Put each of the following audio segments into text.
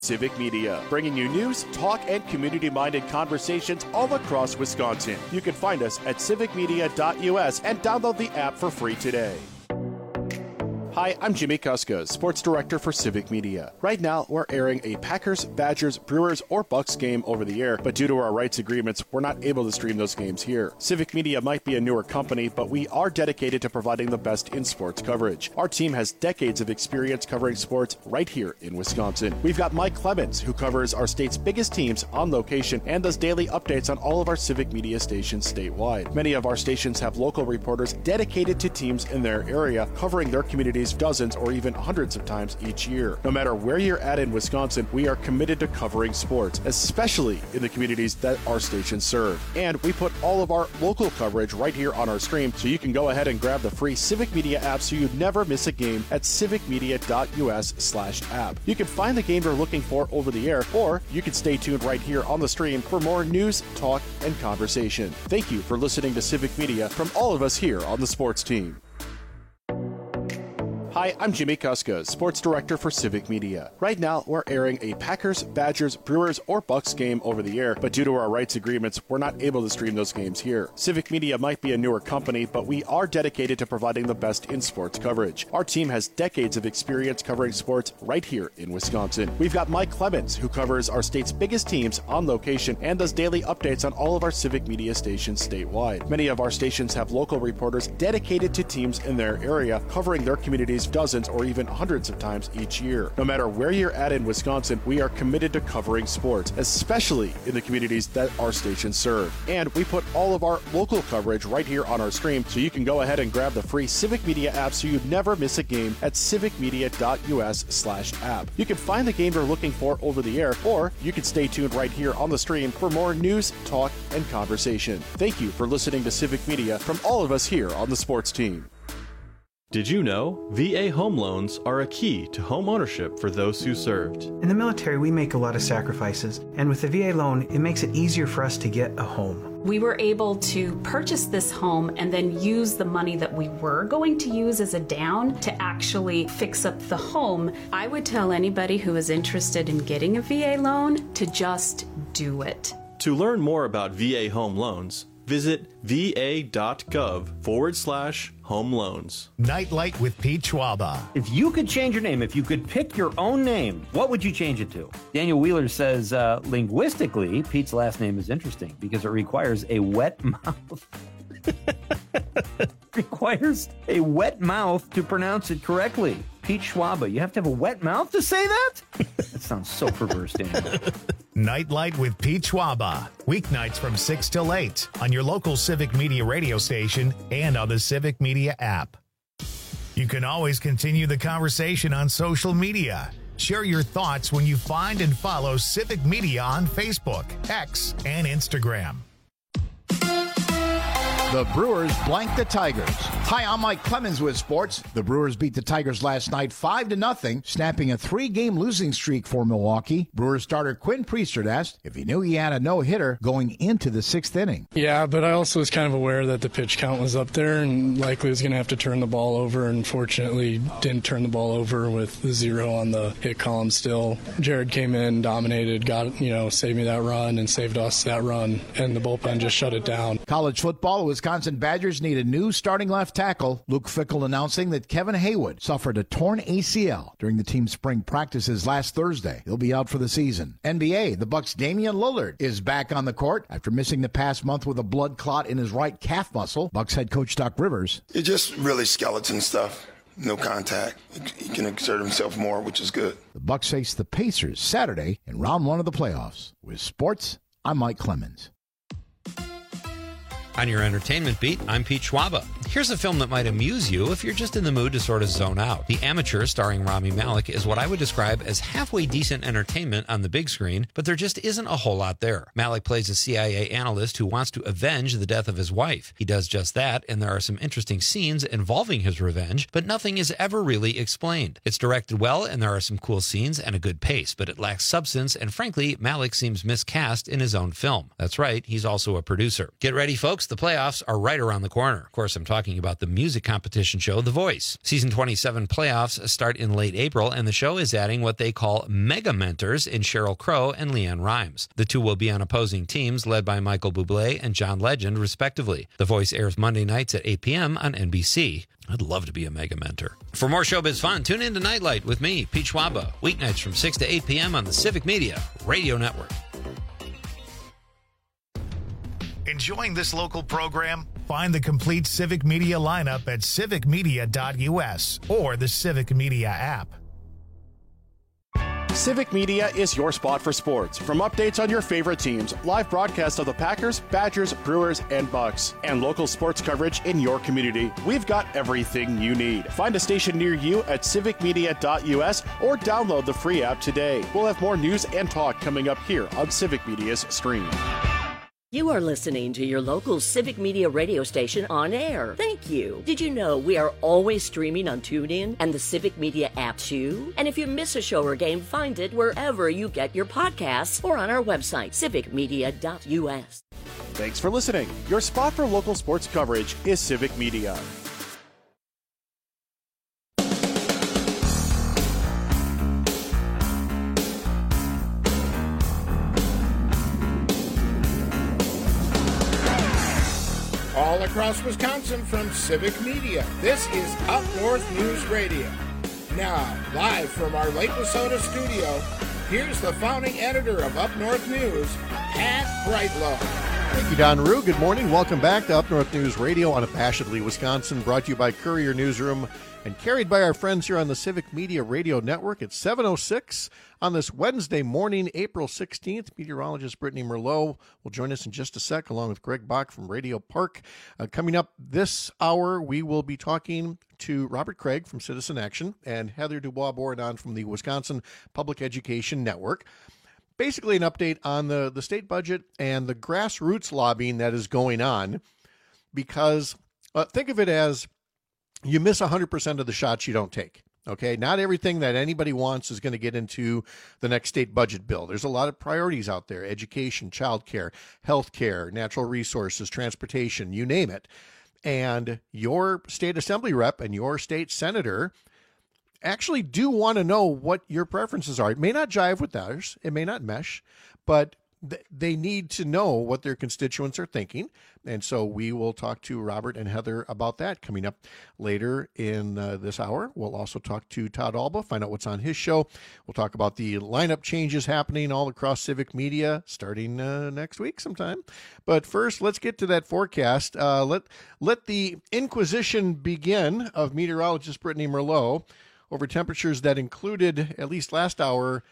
Civic Media, bringing you news, talk, and community-minded conversations all across Wisconsin. You can find us at civicmedia.us and download the app for free today. Hi, I'm Jimmy Kuska, Sports Director for Civic Media. Right now, we're airing a Packers, Badgers, Brewers, or Bucks game over the air, but due to our rights agreements, we're not able to stream those games here. Civic Media might be a newer company, but we are dedicated to providing the best in sports coverage. Our team has decades of experience covering sports right here in Wisconsin. We've got Mike Clemens, who covers our state's biggest teams on location and does daily updates on all of our Civic Media stations statewide. Many of our stations have local reporters dedicated to teams in their area, covering their communities dozens or even hundreds of times each year. No matter where you're at in Wisconsin, we are committed to covering sports, especially in the communities that our stations serve. And we put all of our local coverage right here on our stream, so you can go ahead and grab the free Civic Media app so you never miss a game at civicmedia.us/app. You can find the game you're looking for over the air, or you can stay tuned right here on the stream for more news, talk, and conversation. Thank you for listening to Civic Media from all of us here on the sports team. Hi, I'm Jimmy Kuska, Sports Director for Civic Media. Right now, we're airing a Packers, Badgers, Brewers, or Bucks game over the air, but due to our rights agreements, we're not able to stream those games here. Civic Media might be a newer company, but we are dedicated to providing the best in sports coverage. Our team has decades of experience covering sports right here in Wisconsin. We've got Mike Clemens, who covers our state's biggest teams on location and does daily updates on all of our Civic Media stations statewide. Many of our stations have local reporters dedicated to teams in their area, covering their communities dozens or even hundreds of times each year. No matter where you're at in Wisconsin, we are committed to covering sports, especially in the communities that our stations serve. And we put all of our local coverage right here on our stream, so you can go ahead and grab the free Civic Media app so you never miss a game at civicmedia.us/app. You can find the game you're looking for over the air, or you can stay tuned right here on the stream for more news, talk, and conversation. Thank you for listening to Civic Media from all of us here on the sports team. Did you know VA home loans are a key to home ownership for those who served? In the military, we make a lot of sacrifices, and with the VA loan, it makes it easier for us to get a home. We were able to purchase this home and then use the money that we were going to use as a down to actually fix up the home. I would tell anybody who is interested in getting a VA loan to just do it. To learn more about VA home loans, visit va.gov/home loans. Nightlight with Pete Schwaba. If you could change your name, if you could pick your own name, what would you change it to? Daniel Wheeler says, linguistically, Pete's last name is interesting because it requires a wet mouth. Requires a wet mouth to pronounce it correctly. Pete Schwaba. You have to have a wet mouth to say that? That sounds so perverse, Daniel. Nightlight with Pete Schwaba. Weeknights from 6 till 8 on your local Civic Media radio station and on the Civic Media app. You can always continue the conversation on social media. Share your thoughts when you find and follow Civic Media on Facebook, X, and Instagram. The Brewers blank the Tigers. Hi, I'm Mike Clemens with sports. The Brewers beat the Tigers last night 5-0, snapping a 3-game losing streak for Milwaukee. Brewers starter Quinn Priestert asked if he knew he had a no-hitter going into the 6th inning. Yeah, but I also was kind of aware that the pitch count was up there and likely was going to have to turn the ball over, and fortunately didn't turn the ball over with the 0 on the hit column still. Jared came in, dominated, saved me that run and saved us that run, and the bullpen just shut it down. College football, Wisconsin Badgers need a new starting left tackle. Luke Fickell announcing that Kevin Haywood suffered a torn ACL during the team's spring practices last Thursday. He'll be out for the season. NBA, the Bucks' Damian Lillard is back on the court after missing the past month with a blood clot in his right calf muscle. Bucks head coach Doc Rivers. It's just really skeleton stuff. No contact. He can exert himself more, which is good. The Bucks face the Pacers Saturday in round 1 of the playoffs. With sports, I'm Mike Clemens. On your entertainment beat, I'm Pete Schwaba. Here's a film that might amuse you if you're just in the mood to sort of zone out. The Amateur, starring Rami Malek, is what I would describe as halfway decent entertainment on the big screen, but there just isn't a whole lot there. Malek plays a CIA analyst who wants to avenge the death of his wife. He does just that, and there are some interesting scenes involving his revenge, but nothing is ever really explained. It's directed well, and there are some cool scenes and a good pace, but it lacks substance, and frankly, Malek seems miscast in his own film. That's right, he's also a producer. Get ready, folks. The playoffs are right around the corner. Of course, I'm talking talking about the music competition show, The Voice. Season 27 playoffs start in late April, and the show is adding what they call mega mentors in Sheryl Crow and Leanne Rimes. The two will be on opposing teams led by Michael Bublé and John Legend, respectively. The Voice airs Monday nights at 8 p.m. on NBC. I'd love to be a mega mentor. For more showbiz fun, tune in to Nightlight with me, Pete Schwaba, weeknights from 6 to 8 p.m. on the Civic Media Radio Network. Enjoying this local program? Find the complete Civic Media lineup at civicmedia.us or the Civic Media app. Civic Media is your spot for sports. From updates on your favorite teams, live broadcasts of the Packers, Badgers, Brewers, and Bucks, and local sports coverage in your community, we've got everything you need. Find a station near you at civicmedia.us or download the free app today. We'll have more news and talk coming up here on Civic Media's stream. You are listening to your local Civic Media radio station on air. Thank you. Did you know we are always streaming on TuneIn and the Civic Media app too? And if you miss a show or game, find it wherever you get your podcasts or on our website, civicmedia.us. Thanks for listening. Your spot for local sports coverage is Civic Media. All across Wisconsin from Civic Media, this is Up North News Radio. Now, live from our Lake Wissota studio, here's the founding editor of Up North News, Pat Brightlow. Thank you, Don Rue. Good morning. Welcome back to Up North News Radio on Unabashedly Wisconsin, brought to you by Courier Newsroom and carried by our friends here on the Civic Media Radio Network at 7:06 on this Wednesday morning, April 16th. Meteorologist Brittany Merlot will join us in just a sec, along with Greg Bach from Radio Park. Coming up this hour, we will be talking to Robert Craig from Citizen Action and Heather Dubois-Bourdon from the Wisconsin Public Education Network. Basically an update on the state budget and the grassroots lobbying that is going on, because think of it as you miss 100% of the shots you don't take. Okay, not everything that anybody wants is going to get into the next state budget bill. There's a lot of priorities out there: education, childcare, healthcare, natural resources, transportation, you name it. And your state assembly rep and your state senator actually do want to know what your preferences are. It may not jive with theirs, it may not mesh, but they need to know what their constituents are thinking. And so we will talk to Robert and Heather about that coming up later in this hour. We'll also talk to Todd Alba, find out what's on his show. We'll talk about the lineup changes happening all across Civic Media starting next week sometime. But first, let's get to that forecast. Let the inquisition begin of meteorologist Brittany Merlot over temperatures that included, at least last hour,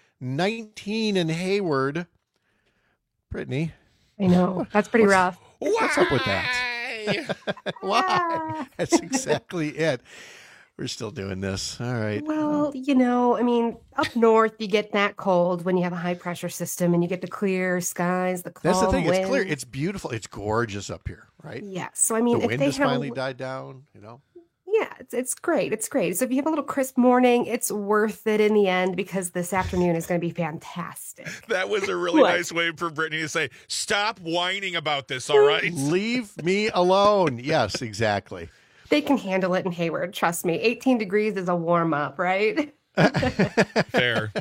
19 in Hayward. Brittany. I know. That's pretty rough. What's up with that? Why? That's exactly it. We're still doing this. All right. Well, you know, I mean, up north, you get that cold when you have a high pressure system and you get the clear skies, the calm That's the thing. wind. It's clear. It's beautiful. It's gorgeous up here, right? Yes. So, I mean, the if wind they has have finally died down, you know? Yeah, it's great. It's great. So if you have a little crisp morning, it's worth it in the end because this afternoon is going to be fantastic. That was a really nice way for Brittany to say, stop whining about this, all right? Leave me alone. Yes, exactly. They can handle it in Hayward. Trust me. 18 degrees is a warm up, right? Fair.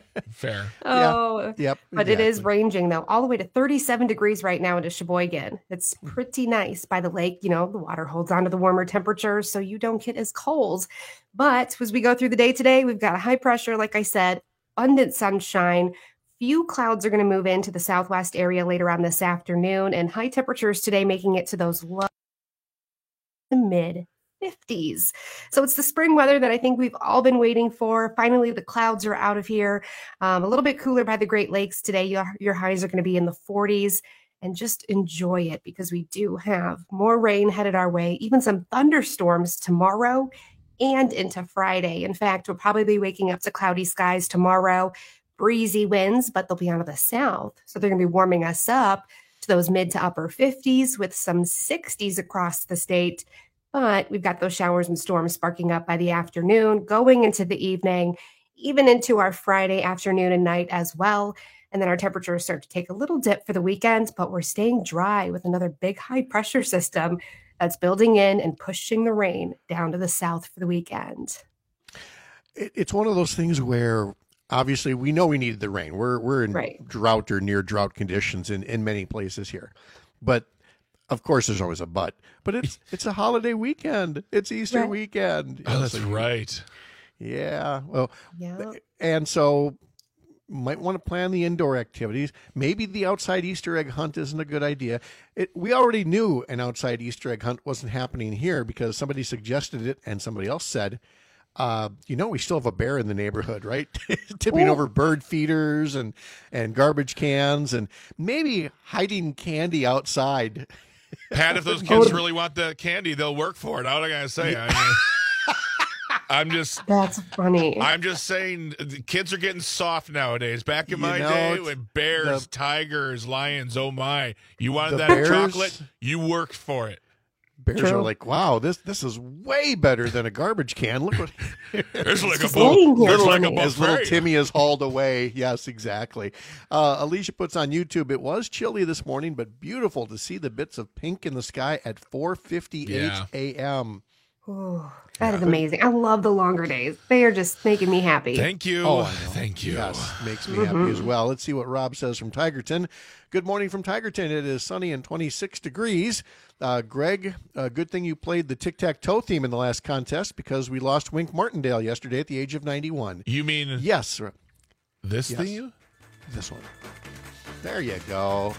Oh, yep. But it is ranging, though, all the way to 37 degrees right now into Sheboygan. It's pretty nice by the lake. You know, the water holds on to the warmer temperatures, so you don't get as cold. But as we go through the day today, we've got a high pressure, like I said, abundant sunshine. Few clouds are going to move into the southwest area later on this afternoon, and high temperatures today making it to those low to mid 50s. So it's the spring weather that I think we've all been waiting for. Finally, the clouds are out of here. A little bit cooler by the Great Lakes today. Your highs are going to be in the 40s, and just enjoy it because we do have more rain headed our way, even some thunderstorms tomorrow and into Friday. In fact, we'll probably be waking up to cloudy skies tomorrow, breezy winds, but they'll be out of the south. So they're going to be warming us up to those mid to upper 50s with some 60s across the state. But we've got those showers and storms sparking up by the afternoon, going into the evening, even into our Friday afternoon and night as well. And then our temperatures start to take a little dip for the weekend, but we're staying dry with another big high pressure system that's building in and pushing the rain down to the south for the weekend. It's one of those things where obviously we know we needed the rain. We're in drought or near drought conditions in many places here. But of course there's always a but. But it's a holiday weekend. It's Easter weekend. Oh, that's right. Yeah. Well, and so might want to plan the indoor activities. Maybe the outside Easter egg hunt isn't a good idea. We already knew an outside Easter egg hunt wasn't happening here because somebody suggested it and somebody else said, we still have a bear in the neighborhood, right? Tipping over bird feeders and garbage cans and maybe hiding candy outside. Pat, if those kids really want the candy, they'll work for it. All I gotta say, That's funny. I'm just saying the kids are getting soft nowadays. Back in my day with bears, tigers, lions, oh my. You wanted that chocolate, you worked for it. Bears are like, wow, this is way better than a garbage can. Look what it's like a boat. It's like a as little Timmy is hauled away. Yes, exactly. Alicia puts on YouTube, it was chilly this morning, but beautiful to see the bits of pink in the sky at 4:58 a.m. Oh, that is amazing. I love the longer days. They are just making me happy. Thank you. Oh, thank you. Yes, makes me happy as well. Let's see what Rob says from Tigerton. Good morning from Tigerton. It is sunny and 26 degrees. Greg, good thing you played the tic-tac-toe theme in the last contest because we lost Wink Martindale yesterday at the age of 91. You mean yes, this theme? This one. There you go.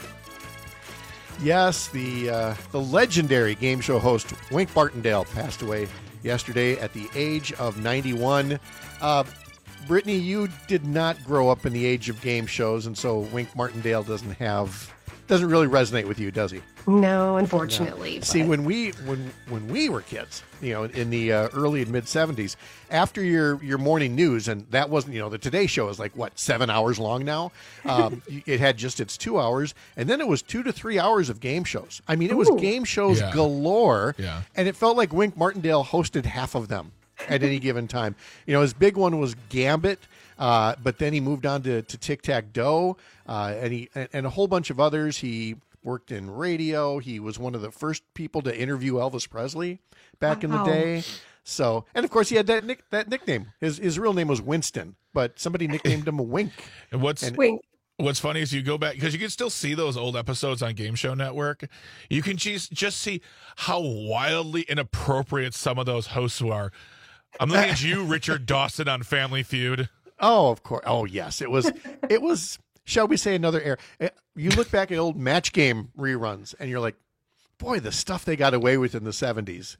Yes, the legendary game show host Wink Martindale passed away yesterday at the age of 91. Brittany, you did not grow up in the age of game shows, and so Wink Martindale doesn't really resonate with you, does he? No, unfortunately. No. See, when we were kids, in the early and mid 70s, after your morning news, and that wasn't, the Today Show is like 7 hours long now. It had just its 2 hours, and then it was 2 to 3 hours of game shows. I mean, it was game shows galore, and it felt like Wink Martindale hosted half of them at any given time. His big one was Gambit, but then he moved on to Tic-Tac-Toe, and a whole bunch of others. He worked in radio. He was one of the first people to interview Elvis Presley back in the day. So, and of course he had that nickname. His real name was Winston, but somebody nicknamed him a Wink. And Wink. What's funny is you go back, because you can still see those old episodes on Game Show Network. You can just see how wildly inappropriate some of those hosts are. I'm looking at you, Richard Dawson, on Family Feud. Oh, of course. Oh, yes. It was, shall we say, another era. You look back at old Match Game reruns, and you're like, boy, the stuff they got away with in the 70s,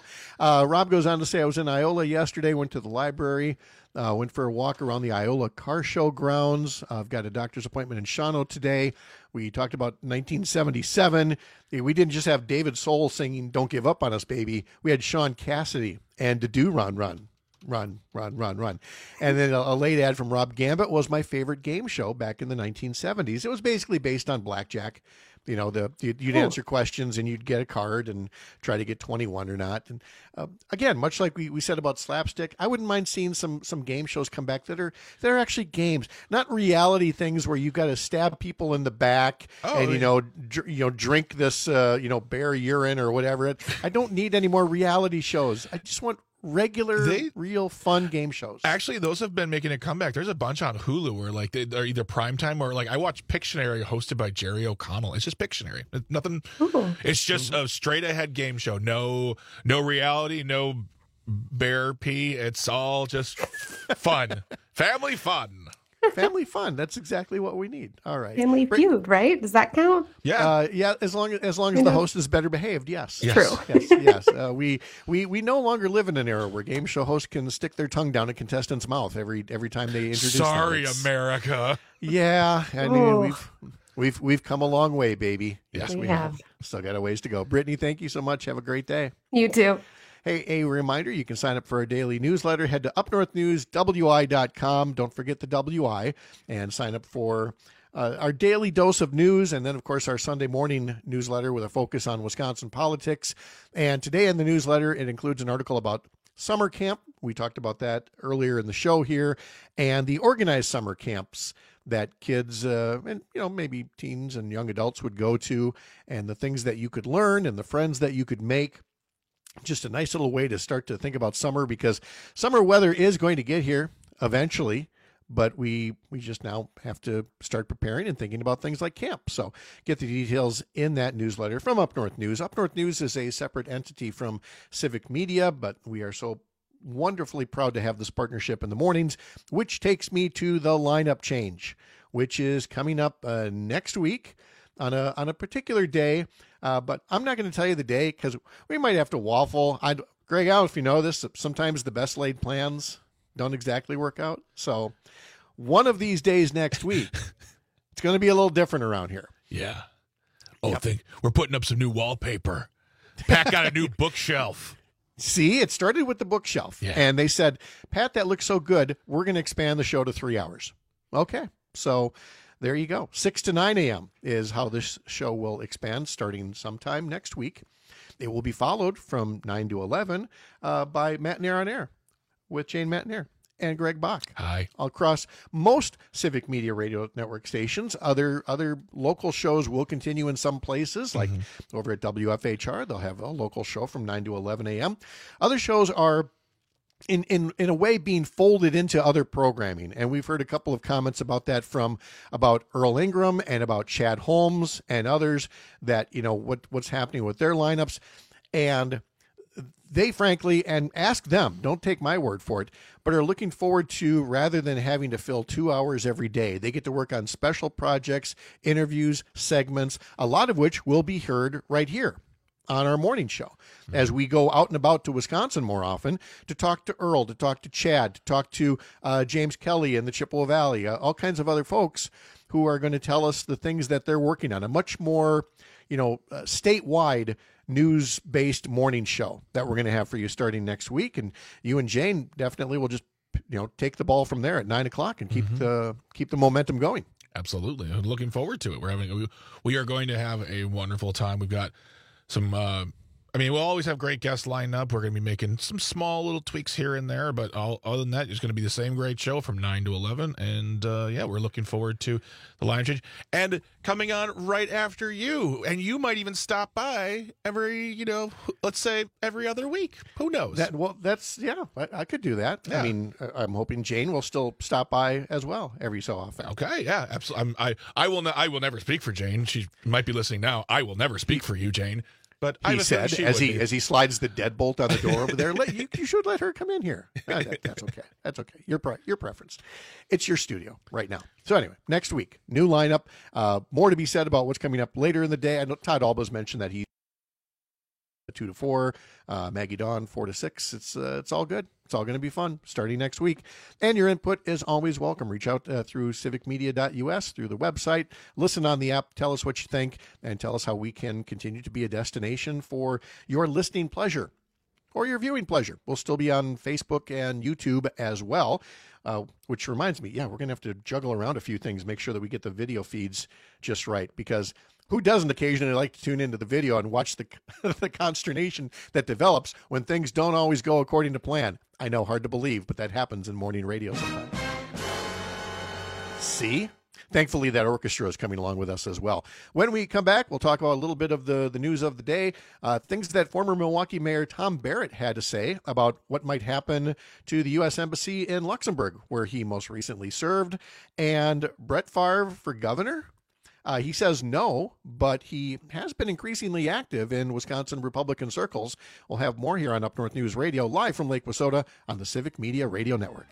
Rob goes on to say, I was in Iola yesterday, went to the library, went for a walk around the Iola Car Show grounds. I've got a doctor's appointment in Shawano today. We talked about 1977. We didn't just have David Soul singing Don't Give Up on Us, Baby. We had Sean Cassidy and To Do Run, Run. Run. And then a late ad from Rob Gambit was my favorite game show back in the 1970s. It was basically based on blackjack. You'd answer questions and you'd get a card and try to get 21 or not. And again, much like we said about slapstick, I wouldn't mind seeing some game shows come back that are actually games, not reality things where you've got to stab people in the back and drink this bear urine or whatever. I don't need any more reality shows. I just want regular, real fun game shows. Actually, those have been making a comeback. There's a bunch on Hulu where they're either primetime or I watch Pictionary hosted by Jerry O'Connell. It's just Pictionary. It's nothing. Ooh. It's just a straight ahead game show. No reality, no bear pee. It's all just fun. Family fun. Family fun. That's exactly what we need. All right. Family Feud, right? Does that count? Yeah. As long as the host is better behaved. Yes. True. Yes. We no longer live in an era where game show hosts can stick their tongue down a contestant's mouth every time they introduce. Sorry, America. Yeah. I mean, we've come a long way, baby. Yes, we have. Still got a ways to go. Brittany, thank you so much. Have a great day. You too. Hey, a reminder, you can sign up for our daily newsletter. Head to upnorthnewswi.com. Don't forget the WI, and sign up for our daily dose of news. And then, of course, our Sunday morning newsletter with a focus on Wisconsin politics. And today in the newsletter, it includes an article about summer camp. We talked about that earlier in the show here. And the organized summer camps that kids and maybe teens and young adults would go to, and the things that you could learn and the friends that you could make. Just a nice little way to start to think about summer, because summer weather is going to get here eventually, but we just now have to start preparing and thinking about things like camp. So get the details in that newsletter from Up North News. Up North News is a separate entity from Civic Media, but we are so wonderfully proud to have this partnership in the mornings, which takes me to the lineup change, which is coming up next week on a particular day. But I'm not going to tell you the day because we might have to waffle. Greg, I don't know if you know this, sometimes the best laid plans don't exactly work out. So one of these days next week, it's going to be a little different around here. Yeah. Oh, we're putting up some new wallpaper. Pat got a new bookshelf. See, it started with the bookshelf. Yeah. And they said, Pat, that looks so good, we're going to expand the show to 3 hours. Okay. So there you go. 6 to 9 a.m. is how this show will expand starting sometime next week. It will be followed from 9 to 11 by Matt Nair on Air with Jane Matt and Greg Bach. Hi. Across most Civic Media Radio Network stations. Other local shows will continue in some places, like over at WFHR. They'll have a local show from 9 to 11 a.m. Other shows are in a way being folded into other programming. And we've heard a couple of comments about that about Earl Ingram and about Chad Holmes and others that, what's happening with their lineups. And they frankly, and ask them, don't take my word for it, but are looking forward to, rather than having to fill 2 hours every day, they get to work on special projects, interviews, segments, a lot of which will be heard right here on our morning show as we go out and about to Wisconsin more often to talk to Earl, to talk to Chad, to talk to James Kelly in the Chippewa Valley, all kinds of other folks who are going to tell us the things that they're working on, a much more, statewide news-based morning show that we're going to have for you starting next week. And you and Jane definitely will just, take the ball from there at 9 o'clock and keep the momentum going. Absolutely. I'm looking forward to it. We are going to have a wonderful time. We've got some, we'll always have great guests lined up. We're going to be making some small little tweaks here and there, but other than that, it's going to be the same great show from 9 to 11. And we're looking forward to the line change. And coming on right after you, and you might even stop by every, let's say every other week. Who knows? I could do that. Yeah. I'm hoping Jane will still stop by as well every so often. Okay, yeah, absolutely. I will never speak for Jane. She might be listening now. I will never speak for you, Jane. But he said, as he slides the deadbolt on the door over there, you should let her come in here. That's okay. That's okay. Your preference. It's your studio right now. So anyway, next week, new lineup. More to be said about what's coming up later in the day. I know Todd Alba's mentioned that he's 2 to 4, Maggie Dawn 4 to 6. It's all good. It's all going to be fun starting next week. And your input is always welcome. Reach out through civicmedia.us, through the website. Listen on the app. Tell us what you think and tell us how we can continue to be a destination for your listening pleasure or your viewing pleasure. We'll still be on Facebook and YouTube as well, which reminds me, we're going to have to juggle around a few things, make sure that we get the video feeds just right, because who doesn't occasionally like to tune into the video and watch the consternation that develops when things don't always go according to plan? I know, hard to believe, but that happens in morning radio sometimes. See? Thankfully, that orchestra is coming along with us as well. When we come back, we'll talk about a little bit of the news of the day, things that former Milwaukee Mayor Tom Barrett had to say about what might happen to the U.S. Embassy in Luxembourg, where he most recently served, and Brett Favre for governor. He says no, but he has been increasingly active in Wisconsin Republican circles. We'll have more here on Up North News Radio, live from Lake Wissota on the Civic Media Radio Network.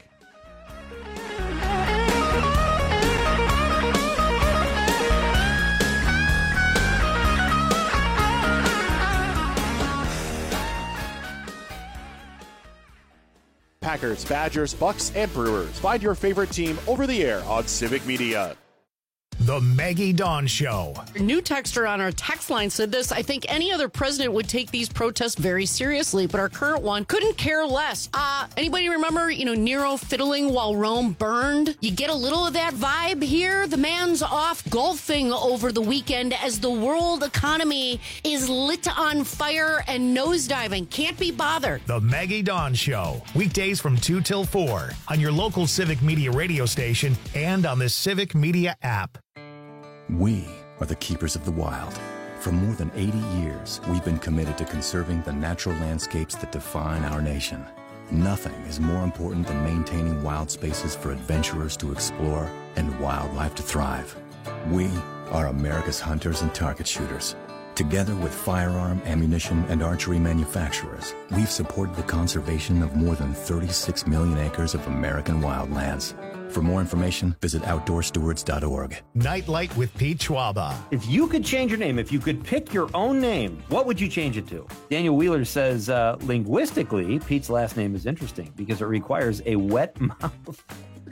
Packers, Badgers, Bucks, and Brewers. Find your favorite team over the air on Civic Media. The Maggie Dawn Show. A new texter on our text line said this: I think any other president would take these protests very seriously, but our current one couldn't care less. Anybody remember, Nero fiddling while Rome burned? You get a little of that vibe here. The man's off golfing over the weekend as the world economy is lit on fire and nosediving. Can't be bothered. The Maggie Dawn Show. Weekdays from 2 till 4 on your local Civic Media radio station and on the Civic Media app. We are the keepers of the wild. For more than 80 years, we've been committed to conserving the natural landscapes that define our nation. Nothing is more important than maintaining wild spaces for adventurers to explore and wildlife to thrive. We are America's hunters and target shooters. Together with firearm, ammunition, and archery manufacturers, we've supported the conservation of more than 36 million acres of American wildlands. For more information, visit OutdoorStewards.org. Nightlight with Pete Schwaba. If you could change your name, if you could pick your own name, what would you change it to? Daniel Wheeler says, linguistically, Pete's last name is interesting because it requires a wet mouth.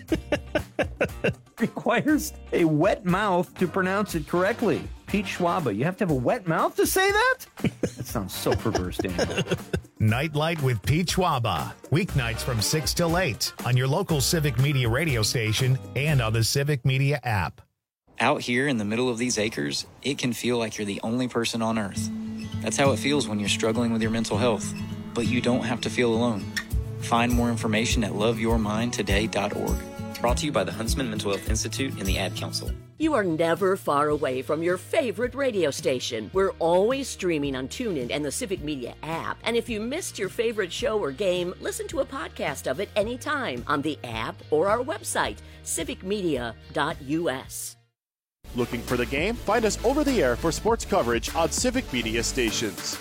Requires a wet mouth to pronounce it correctly. Pete Schwaba, you have to have a wet mouth to say that? That sounds so perverse, Daniel. Nightlight with Pete Schwaba. Weeknights from 6 till 8 on your local Civic Media radio station and on the Civic Media app. Out here in the middle of these acres, it can feel like you're the only person on Earth. That's how it feels when you're struggling with your mental health. But you don't have to feel alone. Find more information at loveyourmindtoday.org. Brought to you by the Huntsman Mental Health Institute and the Ad Council. You are never far away from your favorite radio station. We're always streaming on TuneIn and the Civic Media app. And if you missed your favorite show or game, listen to a podcast of it anytime on the app or our website, civicmedia.us. Looking for the game? Find us over the air for sports coverage on Civic Media stations.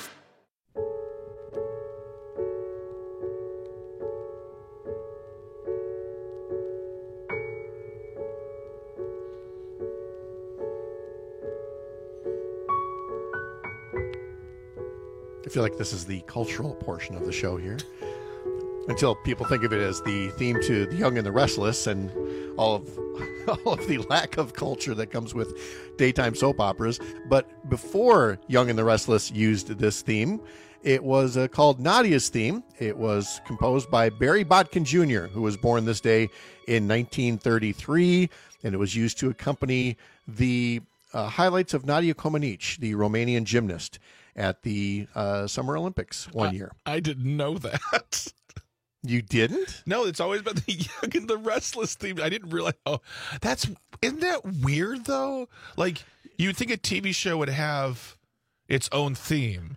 I feel like this is the cultural portion of the show here. Until people think of it as the theme to The Young and the Restless and all of the lack of culture that comes with daytime soap operas. But before Young and the Restless used this theme, it was called Nadia's Theme. It was composed by Barry Botkin Jr., who was born this day in 1933, and it was used to accompany the highlights of Nadia Comaneci, the Romanian gymnast, at the Summer Olympics one year. I didn't know that. You didn't? No, it's always been the Young and the Restless theme. I didn't realize. Oh, isn't that weird though? Like you'd think a TV show would have its own theme.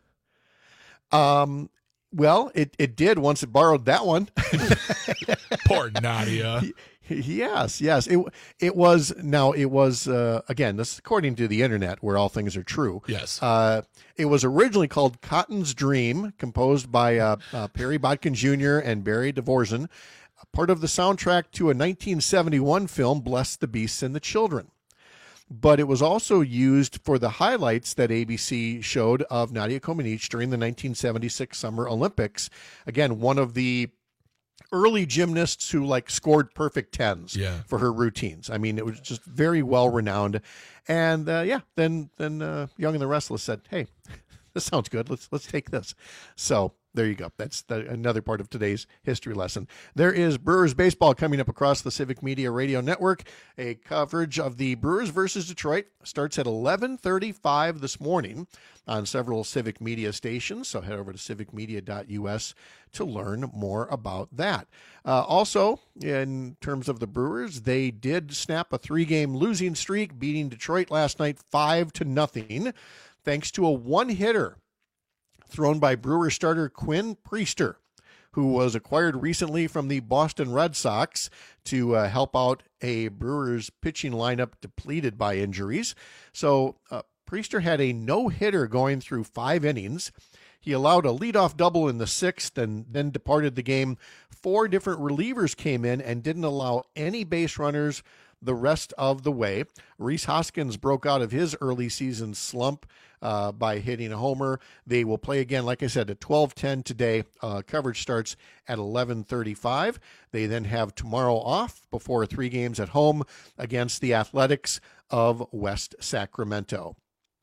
Well, it did once it borrowed that one. Poor Nadia. Yes. It was again, this is according to the internet where all things are true. Yes. It was originally called Cotton's Dream, composed by Perry Botkin Jr. and Barry Dvorak, part of the soundtrack to a 1971 film, Bless the Beasts and the Children. But it was also used for the highlights that ABC showed of Nadia Comaneci during the 1976 Summer Olympics. Again, one of the early gymnasts who scored perfect tens for her routines. I mean, it was just very well renowned. And then Young and the Restless said, "Hey, this sounds good. Let's take this." So there you go. That's another part of today's history lesson. There is Brewers baseball coming up across the Civic Media Radio Network. A coverage of the Brewers versus Detroit starts at 11:35 this morning on several Civic Media stations. So head over to civicmedia.us to learn more about that. Also, in terms of the Brewers, they did snap a 3-game losing streak, beating Detroit last night 5-0, thanks to a one-hitter thrown by Brewer starter Quinn Priester, who was acquired recently from the Boston Red Sox to help out a Brewers pitching lineup depleted by injuries. So Priester had a no-hitter going through 5 innings. He allowed a leadoff double in the 6th and then departed the game. 4 different relievers came in and didn't allow any base runners, the rest of the way. Rhys Hoskins broke out of his early season slump by hitting a homer. They will play again, like I said, at 12:10 today. Coverage starts at 11:35. They then have tomorrow off before 3 games at home against the Athletics of West Sacramento.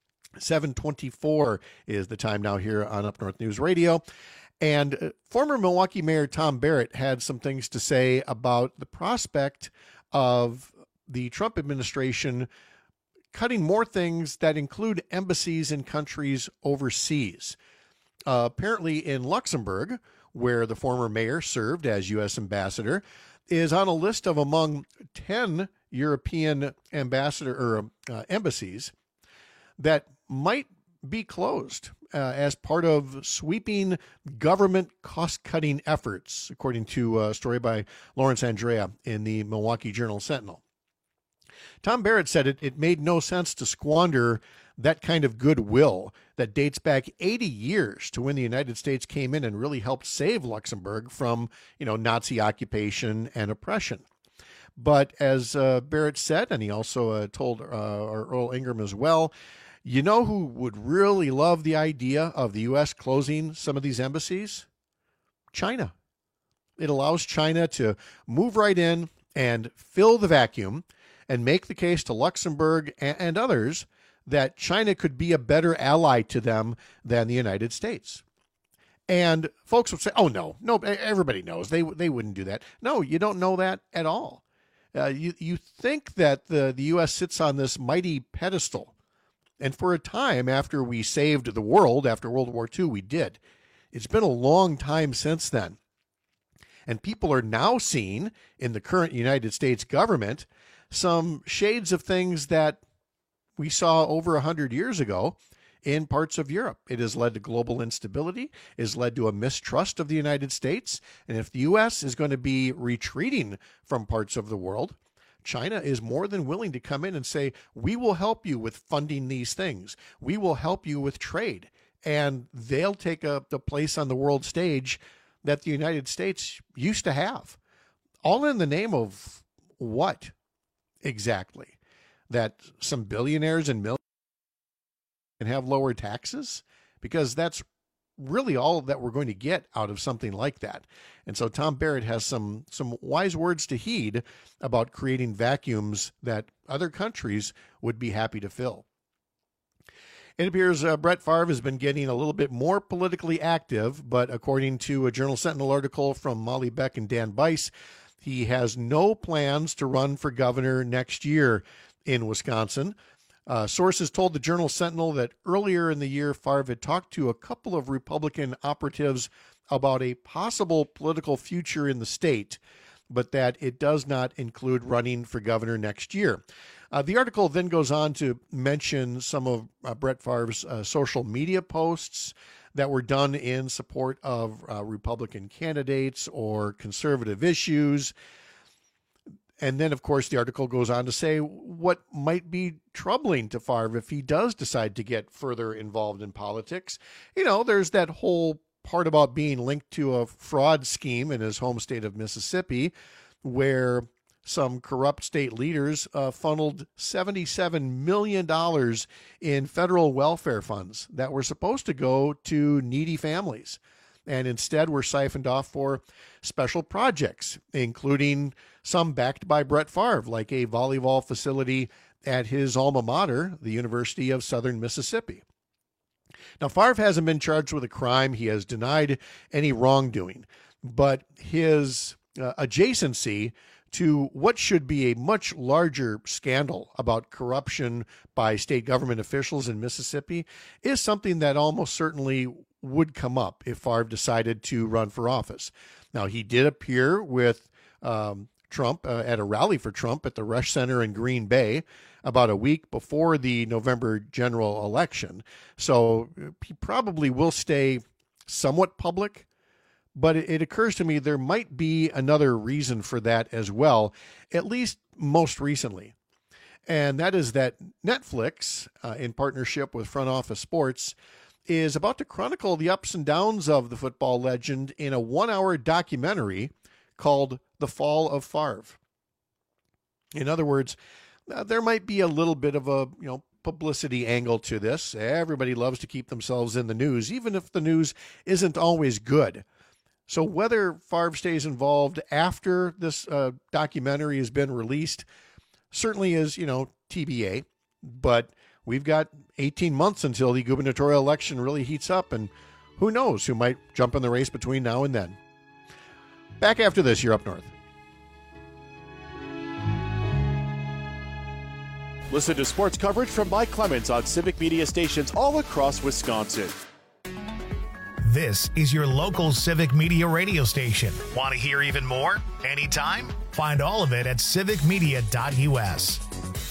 7:24 is the time now here on Up North News Radio. And former Milwaukee Mayor Tom Barrett had some things to say about the prospect of the Trump administration cutting more things that include embassies in countries overseas. Apparently in Luxembourg, where the former mayor served as U.S. ambassador, is on a list of among 10 European embassies that might be closed as part of sweeping government cost-cutting efforts, according to a story by Lawrence Andrea in the Milwaukee Journal-Sentinel. Tom Barrett said it made no sense to squander that kind of goodwill that dates back 80 years to when the United States came in and really helped save Luxembourg from, Nazi occupation and oppression. But as Barrett said, and he also told Earl Ingram as well, you know who would really love the idea of the U.S. closing some of these embassies? China. It allows China to move right in and fill the vacuum and make the case to Luxembourg and others that China could be a better ally to them than the United States. And folks would say, oh, no, everybody knows. They wouldn't do that. No, you don't know that at all. You think that the U.S. sits on this mighty pedestal. And for a time, after we saved the world, after World War II, we did. It's been a long time since then. And people are now seeing in the current United States government some shades of things that we saw over 100 years ago in parts of Europe. It has led to global instability, it has led to a mistrust of the United States. And if the U.S. is going to be retreating from parts of the world, China is more than willing to come in and say, we will help you with funding these things. We will help you with trade. And they'll take the place on the world stage that the United States used to have. All in the name of what exactly? That some billionaires and millionaires can have lower taxes? Because that's really all that we're going to get out of something like that. And so Tom Barrett has some wise words to heed about creating vacuums that other countries would be happy to fill. It appears Brett Favre has been getting a little bit more politically active, but according to a Journal Sentinel article from Molly Beck and Dan Bice, he has no plans to run for governor next year in Wisconsin. Sources told the Journal Sentinel that earlier in the year, Favre had talked to a couple of Republican operatives about a possible political future in the state, but that it does not include running for governor next year. The article then goes on to mention some of Brett Favre's social media posts that were done in support of Republican candidates or conservative issues. And then, of course, the article goes on to say what might be troubling to Favre if he does decide to get further involved in politics. There's that whole part about being linked to a fraud scheme in his home state of Mississippi, where some corrupt state leaders funneled $77 million in federal welfare funds that were supposed to go to needy families, and instead were siphoned off for special projects, including some backed by Brett Favre, like a volleyball facility at his alma mater, the University of Southern Mississippi. Now, Favre hasn't been charged with a crime. He has denied any wrongdoing, but his adjacency to what should be a much larger scandal about corruption by state government officials in Mississippi is something that almost certainly would come up if Favre decided to run for office. Now, he did appear with Trump at a rally for Trump at the Rush Center in Green Bay about a week before the November general election. So he probably will stay somewhat public, but it occurs to me there might be another reason for that as well, at least most recently. And that is that Netflix, in partnership with Front Office Sports, is about to chronicle the ups and downs of the football legend in a 1-hour documentary called The Fall of Favre. In other words, there might be a little bit of a, publicity angle to this. Everybody loves to keep themselves in the news, even if the news isn't always good. So whether Favre stays involved after this documentary has been released certainly is, TBA. But we've got 18 months until the gubernatorial election really heats up, and who knows who might jump in the race between now and then. Back after this, you're Up North. Listen to sports coverage from Mike Clemens on Civic Media stations all across Wisconsin. This is your local Civic Media radio station. Want to hear even more? Anytime? Find all of it at civicmedia.us.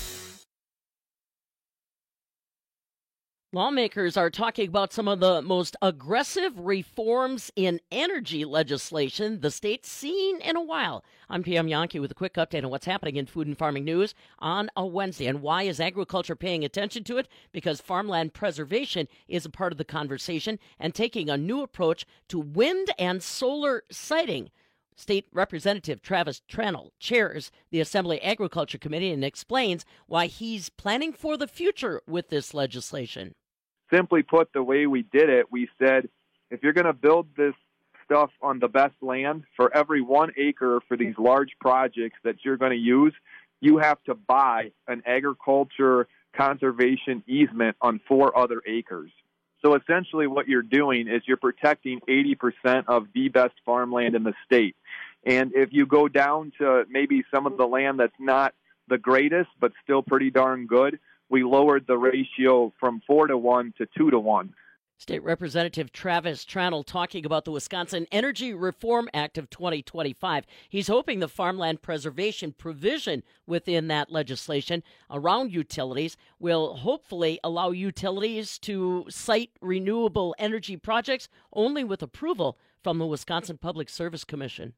Lawmakers are talking about some of the most aggressive reforms in energy legislation the state's seen in a while. I'm PM Yankee with a quick update on what's happening in food and farming news on a Wednesday. And why is agriculture paying attention to it? Because farmland preservation is a part of the conversation and taking a new approach to wind and solar siting. State Representative Travis Tranel chairs the Assembly Agriculture Committee and explains why he's planning for the future with this legislation. Simply put, the way we did it, we said, if you're going to build this stuff on the best land, for every 1 acre for these large projects that you're going to use, you have to buy an agriculture conservation easement on 4 other acres. So essentially what you're doing is you're protecting 80% of the best farmland in the state. And if you go down to maybe some of the land that's not the greatest, but still pretty darn good, we lowered the ratio from 4-to-1 to 2-to-1. State Representative Travis Tranel talking about the Wisconsin Energy Reform Act of 2025. He's hoping the farmland preservation provision within that legislation around utilities will hopefully allow utilities to site renewable energy projects only with approval from the Wisconsin Public Service Commission.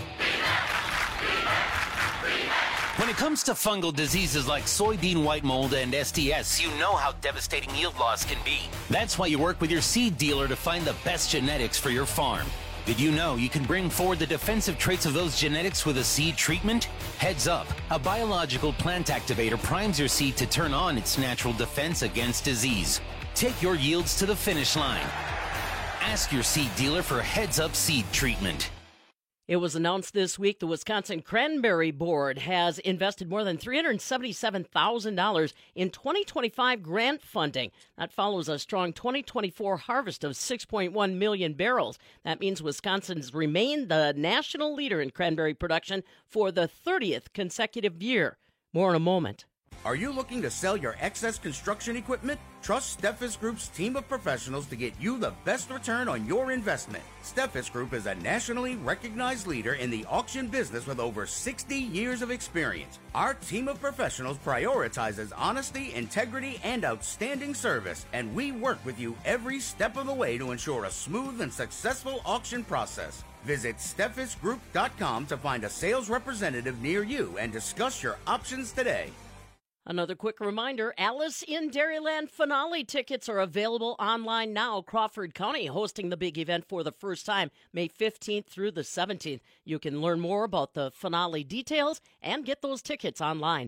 When it comes to fungal diseases like soybean white mold and SDS, you know how devastating yield loss can be. That's why you work with your seed dealer to find the best genetics for your farm. Did you know you can bring forward the defensive traits of those genetics with a seed treatment? Heads up, a biological plant activator primes your seed to turn on its natural defense against disease. Take your yields to the finish line. Ask your seed dealer for Heads Up seed treatment. It was announced this week the Wisconsin Cranberry Board has invested more than $377,000 in 2025 grant funding. That follows a strong 2024 harvest of 6.1 million barrels. That means Wisconsin's remained the national leader in cranberry production for the 30th consecutive year. More in a moment. Are you looking to sell your excess construction equipment? Trust Steffes Group's team of professionals to get you the best return on your investment. Steffes Group is a nationally recognized leader in the auction business with over 60 years of experience. Our team of professionals prioritizes honesty, integrity, and outstanding service, and we work with you every step of the way to ensure a smooth and successful auction process. Visit SteffesGroup.com to find a sales representative near you and discuss your options today. Another quick reminder, Alice in Dairyland finale tickets are available online now. Crawford County hosting the big event for the first time, May 15th through the 17th. You can learn more about the finale details and get those tickets online,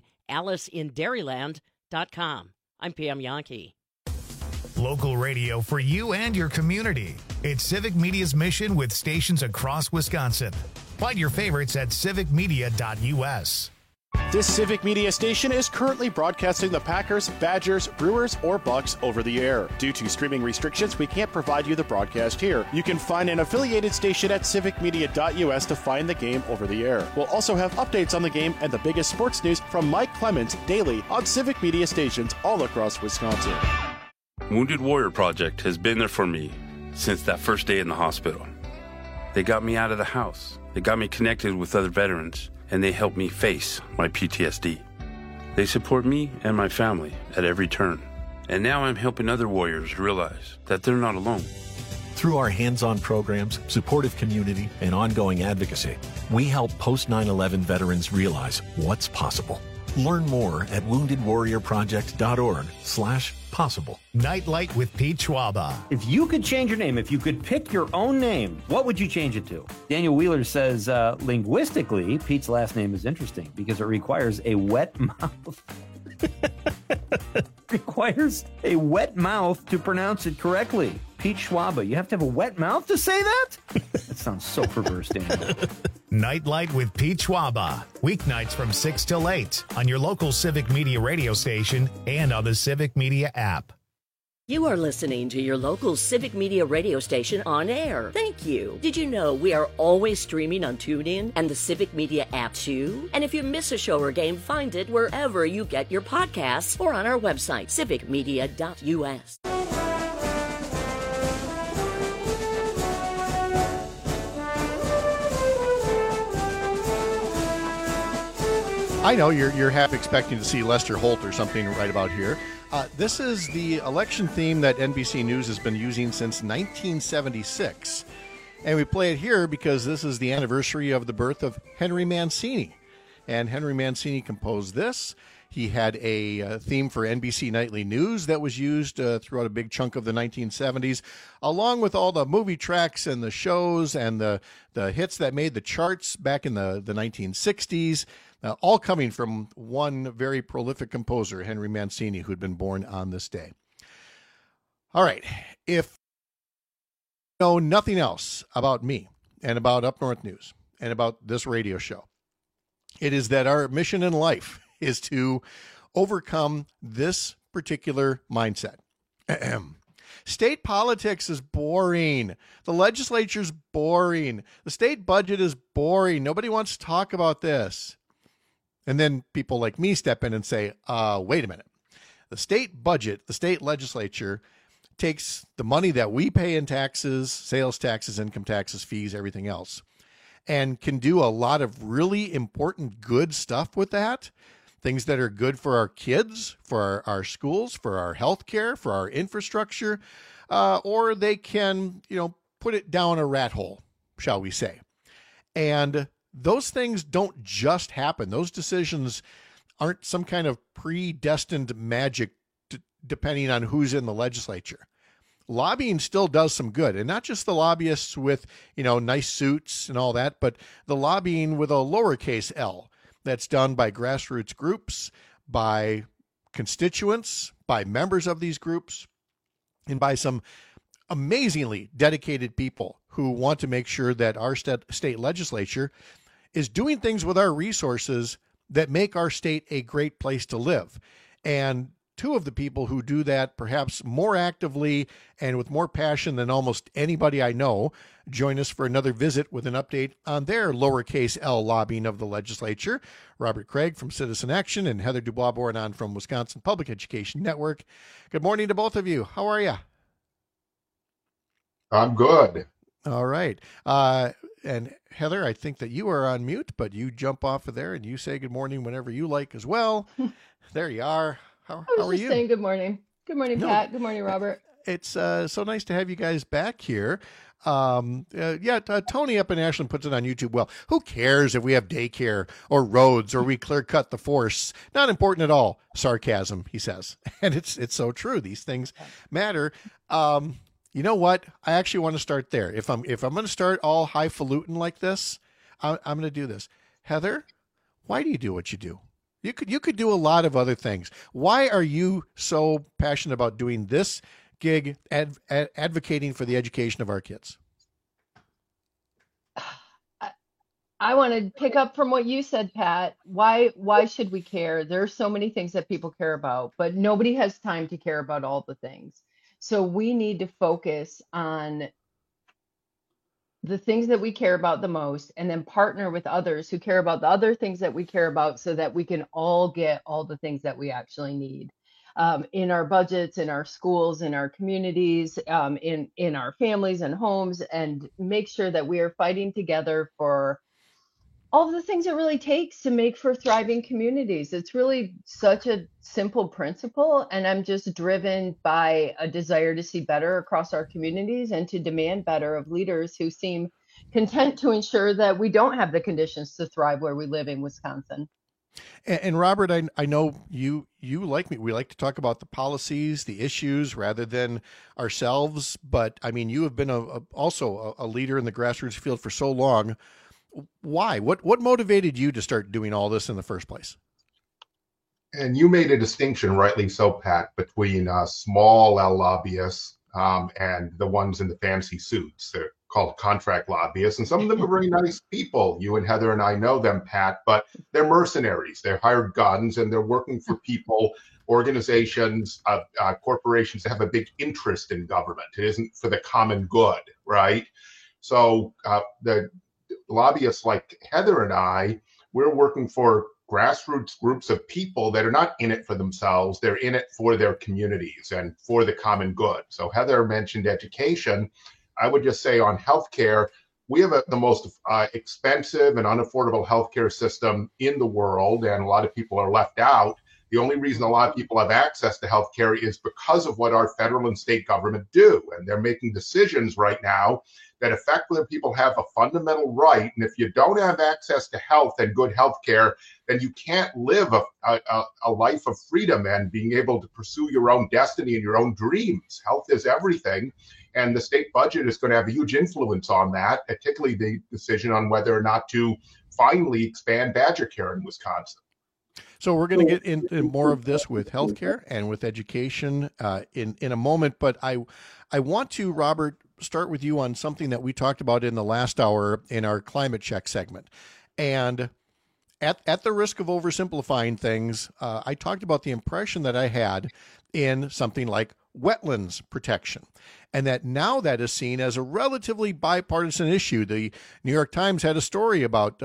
AliceInDairyland.com. I'm Pam Yankee. Local radio for you and your community. It's Civic Media's mission with stations across Wisconsin. Find your favorites at civicmedia.us. This Civic Media station is currently broadcasting the Packers, Badgers, Brewers, or Bucks over the air. Due to streaming restrictions, we can't provide you the broadcast here. You can find an affiliated station at civicmedia.us to find the game over the air. We'll also have updates on the game and the biggest sports news from Mike Clemens daily on Civic Media stations all across Wisconsin. Wounded Warrior Project has been there for me since that first day in the hospital. They got me out of the house. They got me connected with other veterans, and they helped me face my PTSD. They support me and my family at every turn. And now I'm helping other warriors realize that they're not alone. Through our hands-on programs, supportive community, and ongoing advocacy, we help post-9/11 veterans realize what's possible. Learn more at woundedwarriorproject.org/possible. Nightlight with Pete Schwaba. If you could change your name, if you could pick your own name, what would you change it to? Daniel Wheeler says, linguistically, Pete's last name is interesting because it requires a wet mouth. Requires a wet mouth to pronounce it correctly. Pete Schwaba, you have to have a wet mouth to say that? That sounds so perverse, Daniel. Nightlight with Pete Schwaba. Weeknights from 6 till 8 on your local Civic Media radio station and on the Civic Media app. You are listening to your local Civic Media radio station on air. Thank you. Did you know we are always streaming on TuneIn and the Civic Media app too? And if you miss a show or game, find it wherever you get your podcasts or on our website, civicmedia.us. I know you're half expecting to see Lester Holt or something right about here. This is the election theme that NBC News has been using since 1976. And we play it here because this is the anniversary of the birth of Henry Mancini. And Henry Mancini composed this. He had a theme for NBC Nightly News that was used throughout a big chunk of the 1970s, along with all the movie tracks and the shows and the hits that made the charts back in the 1960s. All coming from one very prolific composer, Henry Mancini, who'd been born on this day. All right. If you know nothing else about me and about Up North News and about this radio show, it is that our mission in life is to overcome this particular mindset. State politics is boring. The legislature's boring. The state budget is boring. Nobody wants to talk about this. And then people like me step in and say, wait a minute. The state budget, the state legislature takes the money that we pay in taxes, sales taxes, income taxes, fees, everything else, and can do a lot of really important good stuff with that. Things that are good for our kids, for our schools, for our health care, for our infrastructure, or they can, put it down a rat hole, shall we say. And those things don't just happen. Those decisions aren't some kind of predestined magic depending on who's in the legislature. Lobbying still does some good, and not just the lobbyists with, nice suits and all that, but the lobbying with a lowercase L that's done by grassroots groups, by constituents, by members of these groups, and by some amazingly dedicated people who want to make sure that our state legislature is doing things with our resources that make our state a great place to live. And two of the people who do that perhaps more actively and with more passion than almost anybody I know join us for another visit with an update on their lowercase L lobbying of the legislature. Robert Craig from Citizen Action and Heather Dubois-Bournon from Wisconsin Public Education Network. Good morning to both of you. How are you? I'm good. All right. And Heather, I think that you are on mute, but you jump off of there and you say good morning whenever you like as well. There you are. How are you? Saying good morning. Good morning, Pat. Good morning, Robert. It's so nice to have you guys back here. Tony up in Ashland puts it on YouTube. Well, who cares if we have daycare or roads or we clear cut the forest? Not important at all. Sarcasm, he says. And it's so true. These things matter. You know what? I actually want to start there. If I'm going to start all highfalutin like this, I'm going to do this. Heather, why do you do what you do? You could do a lot of other things. Why are you so passionate about doing this gig, advocating for the education of our kids? I want to pick up from what you said, Pat. Why should we care? There are so many things that people care about, but nobody has time to care about all the things. So we need to focus on the things that we care about the most and then partner with others who care about the other things that we care about so that we can all get all the things that we actually need in our budgets, in our schools, in our communities, in our families and homes, and make sure that we are fighting together for all of the things it really takes to make for thriving communities. It's really such a simple principle, and I'm just driven by a desire to see better across our communities and to demand better of leaders who seem content to ensure that we don't have the conditions to thrive where we live in Wisconsin. And Robert, I know you like me. We like to talk about the policies, the issues, rather than ourselves. But I mean, you have been also a leader in the grassroots field for so long. Why? What motivated you to start doing all this in the first place? And you made a distinction, rightly so, Pat, between small L lobbyists and the ones in the fancy suits. They're called contract lobbyists, and some of them are very nice people. You and Heather and I know them, Pat, but they're mercenaries. They're hired guns, and they're working for people, organizations, corporations that have a big interest in government. It isn't for the common good, right? So the lobbyists like Heather and I, we're working for grassroots groups of people that are not in it for themselves. They're in it for their communities and for the common good. So Heather mentioned education. I would just say on healthcare, we have the most expensive and unaffordable healthcare system in the world, and a lot of people are left out. The only reason a lot of people have access to healthcare is because of what our federal and state government do. And they're making decisions right now that affect whether people have a fundamental right. And if you don't have access to health and good healthcare, then you can't live a life of freedom and being able to pursue your own destiny and your own dreams. Health is everything. And the state budget is going to have a huge influence on that, particularly the decision on whether or not to finally expand Badger Care in Wisconsin. So we're going to get into more of this with healthcare and with education in a moment. But I want to, Robert, start with you on something that we talked about in the last hour in our climate check segment. And at the risk of oversimplifying things, I talked about the impression that I had in something like wetlands protection, and that now that is seen as a relatively bipartisan issue. The New York Times had a story about,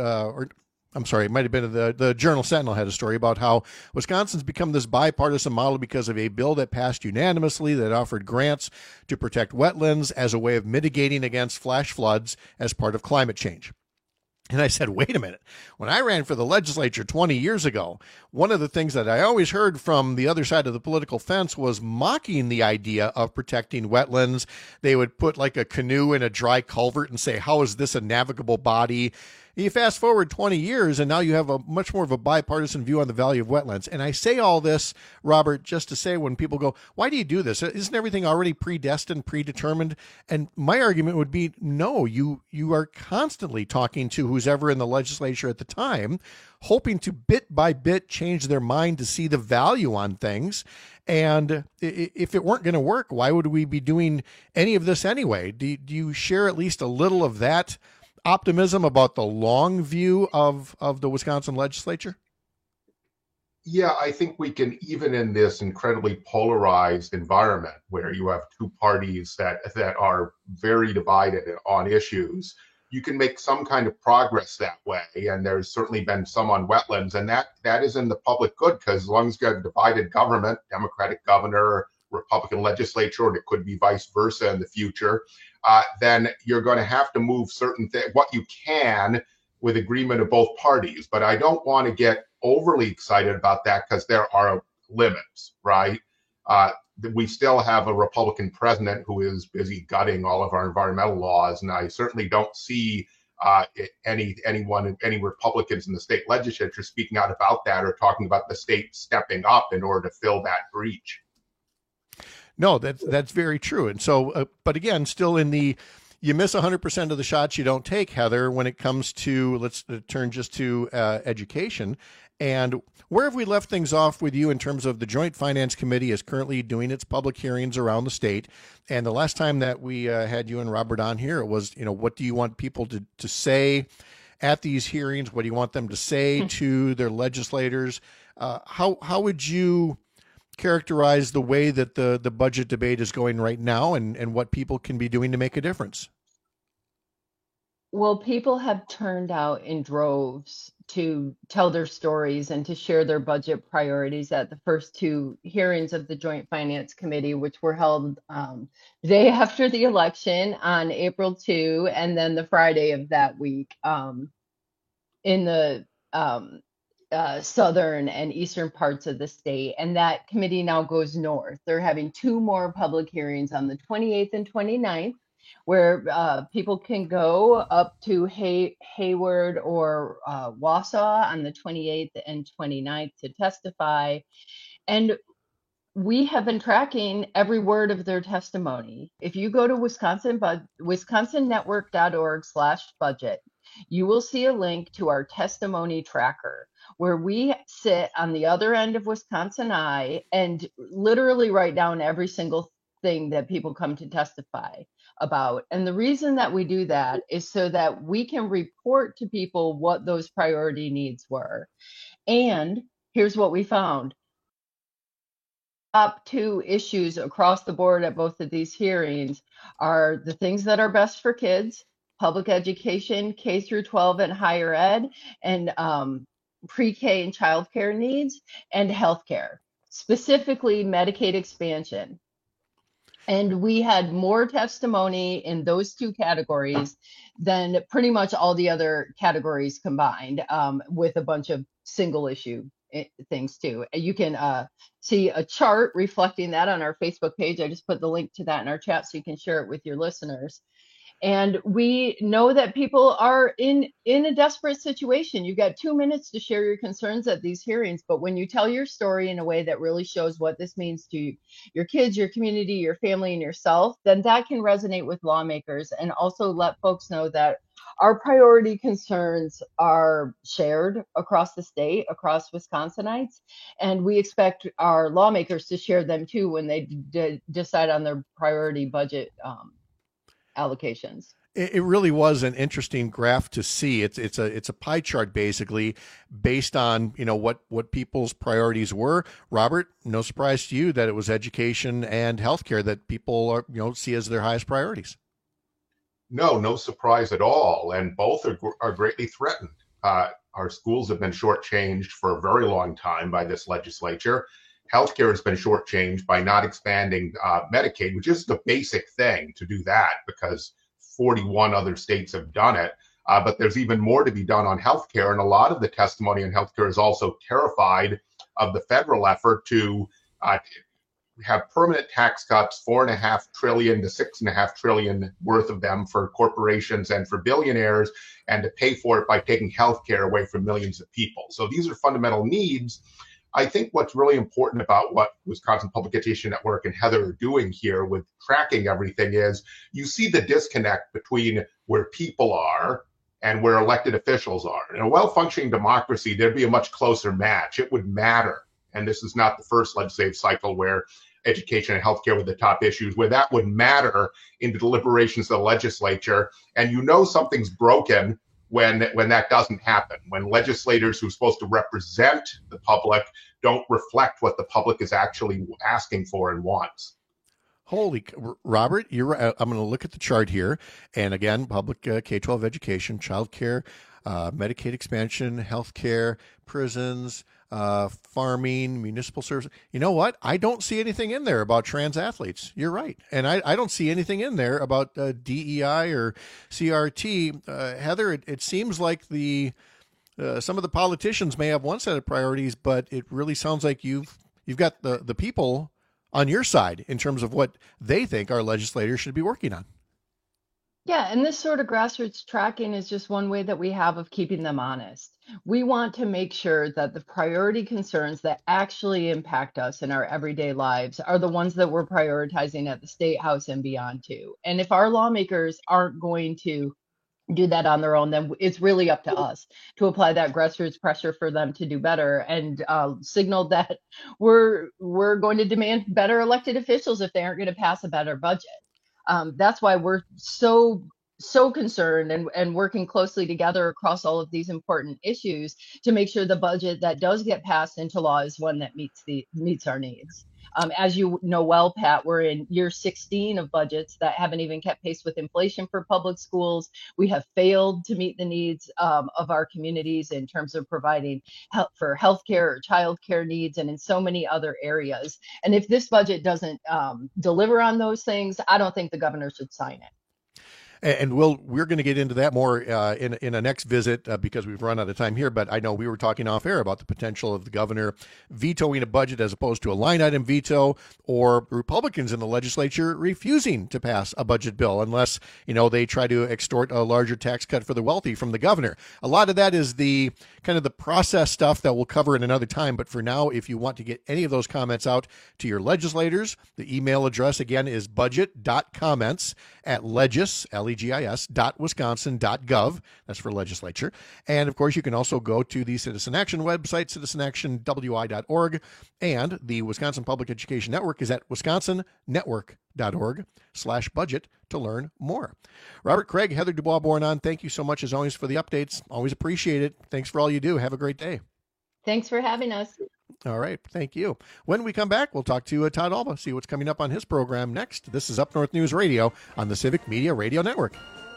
it might have been the Journal Sentinel had a story about how Wisconsin's become this bipartisan model because of a bill that passed unanimously that offered grants to protect wetlands as a way of mitigating against flash floods as part of climate change. And I said, wait a minute. When I ran for the legislature 20 years ago, one of the things that I always heard from the other side of the political fence was mocking the idea of protecting wetlands. They would put like a canoe in a dry culvert and say, how is this a navigable body? You fast forward 20 years, and now you have a much more of a bipartisan view on the value of wetlands. And I say all this, Robert, just to say when people go, why do you do this? Isn't everything already predestined, predetermined? And my argument would be, no, you are constantly talking to who's ever in the legislature at the time, hoping to bit by bit change their mind to see the value on things. And if it weren't going to work, why would we be doing any of this anyway? Do you share at least a little of that optimism about the long view of the Wisconsin legislature? Yeah, I think we can, even in this incredibly polarized environment where you have two parties that are very divided on issues, you can make some kind of progress that way. And there's certainly been some on wetlands, and that is in the public good, because as long as you have a divided government, Democratic governor, Republican legislature, and it could be vice versa in the future, then you're going to have to move certain things, what you can, with agreement of both parties. But I don't want to get overly excited about that, because there are limits, right? We still have a Republican president who is busy gutting all of our environmental laws, and I certainly don't see any Republicans in the state legislature speaking out about that or talking about the state stepping up in order to fill that breach. No, that's very true. And so, but again, still you miss 100% of the shots you don't take, Heather, when it comes to, let's turn just to education. And where have we left things off with you in terms of the Joint Finance Committee is currently doing its public hearings around the state? And the last time that we had you and Robert on here, it was, what do you want people to say at these hearings? What do you want them to say to their legislators? How would you characterize the way that the budget debate is going right now, and what people can be doing to make a difference? Well, people have turned out in droves to tell their stories and to share their budget priorities at the first two hearings of the Joint Finance Committee, which were held the day after the election on April 2, and then the Friday of that week in the southern and eastern parts of the state. And that committee now goes north. They're having two more public hearings on the 28th and 29th. where people can go up to Hayward or Wausau on the 28th and 29th to testify. And we have been tracking every word of their testimony. If you go to wisconsonnetwork.org/budget, you will see a link to our testimony tracker, where we sit on the other end of Wisconsin Eye and literally write down every single thing that people come to testify about. And the reason that we do that is so that we can report to people what those priority needs were. And here's what we found. Top two issues across the board at both of these hearings are the things that are best for kids, public education, K through 12 and higher ed, and pre-K and childcare needs, and healthcare, specifically Medicaid expansion. And we had more testimony in those two categories than pretty much all the other categories combined, with a bunch of single issue things too. You can see a chart reflecting that on our Facebook page. I just put the link to that in our chat so you can share it with your listeners. And we know that people are in a desperate situation. You've got 2 minutes to share your concerns at these hearings, but when you tell your story in a way that really shows what this means to your kids, your community, your family, and yourself, then that can resonate with lawmakers and also let folks know that our priority concerns are shared across the state, across Wisconsinites, and we expect our lawmakers to share them too when they decide on their priority budget allocations. It really was an interesting graph to see. It's a pie chart basically based on, what people's priorities were. Robert, no surprise to you that it was education and healthcare that people are, see as their highest priorities. No surprise at all. And both are greatly threatened. Our schools have been shortchanged for a very long time by this legislature. Healthcare has been shortchanged by not expanding Medicaid, which is the basic thing to do that because 41 other states have done it. But there's even more to be done on healthcare. And a lot of the testimony on healthcare is also terrified of the federal effort to have permanent tax cuts, $4.5 trillion to $6.5 trillion worth of them for corporations and for billionaires, and to pay for it by taking healthcare away from millions of people. So these are fundamental needs. I think what's really important about what Wisconsin Public Education Network and Heather are doing here with tracking everything is you see the disconnect between where people are and where elected officials are. In a well-functioning democracy, there'd be a much closer match. It would matter. And this is not the first legislative cycle where education and healthcare were the top issues, where that would matter in the deliberations of the legislature. And something's broken when that doesn't happen, when legislators who are supposed to represent the public don't reflect what the public is actually asking for and wants. Robert, you're right. I'm going to look at the chart here. And again, public K-12 education, childcare, Medicaid expansion, healthcare, prisons, farming, municipal service. You know what? I don't see anything in there about trans athletes. You're right. And I don't see anything in there about DEI or CRT. Heather, it seems like some of the politicians may have one set of priorities, but it really sounds like you've got the people on your side in terms of what they think our legislators should be working on. Yeah, and this sort of grassroots tracking is just one way that we have of keeping them honest. We want to make sure that the priority concerns that actually impact us in our everyday lives are the ones that we're prioritizing at the State House and beyond too. And if our lawmakers aren't going to do that on their own, then it's really up to us to apply that grassroots pressure for them to do better and signal that we're going to demand better elected officials if they aren't going to pass a better budget. That's why we're so concerned and working closely together across all of these important issues to make sure the budget that does get passed into law is one that meets our needs. As you know well, Pat, we're in year 16 of budgets that haven't even kept pace with inflation for public schools. We have failed to meet the needs of our communities in terms of providing help for healthcare or childcare needs and in so many other areas. And if this budget doesn't deliver on those things, I don't think the governor should sign it. And we're going to get into that more in a next visit because we've run out of time here. But I know we were talking off air about the potential of the governor vetoing a budget as opposed to a line item veto, or Republicans in the legislature refusing to pass a budget bill unless, they try to extort a larger tax cut for the wealthy from the governor. A lot of that is the kind of the process stuff that we'll cover in another time. But for now, if you want to get any of those comments out to your legislators, the email address again is budget.comments@legis, legis.wisconsin.gov. That's for legislature. And of course, you can also go to the Citizen Action website, citizenactionwi.org, and the Wisconsin Public Education Network is at wisconsonnetwork.org/budget to learn more. Robert Craig, Heather Dubois-Bornon, thank you so much as always for the updates. Always appreciate it. Thanks for all you do. Have a great day. Thanks for having us. All right. Thank you. When we come back, we'll talk to Todd Alba, see what's coming up on his program next. This is Up North News Radio on the Civic Media Radio Network.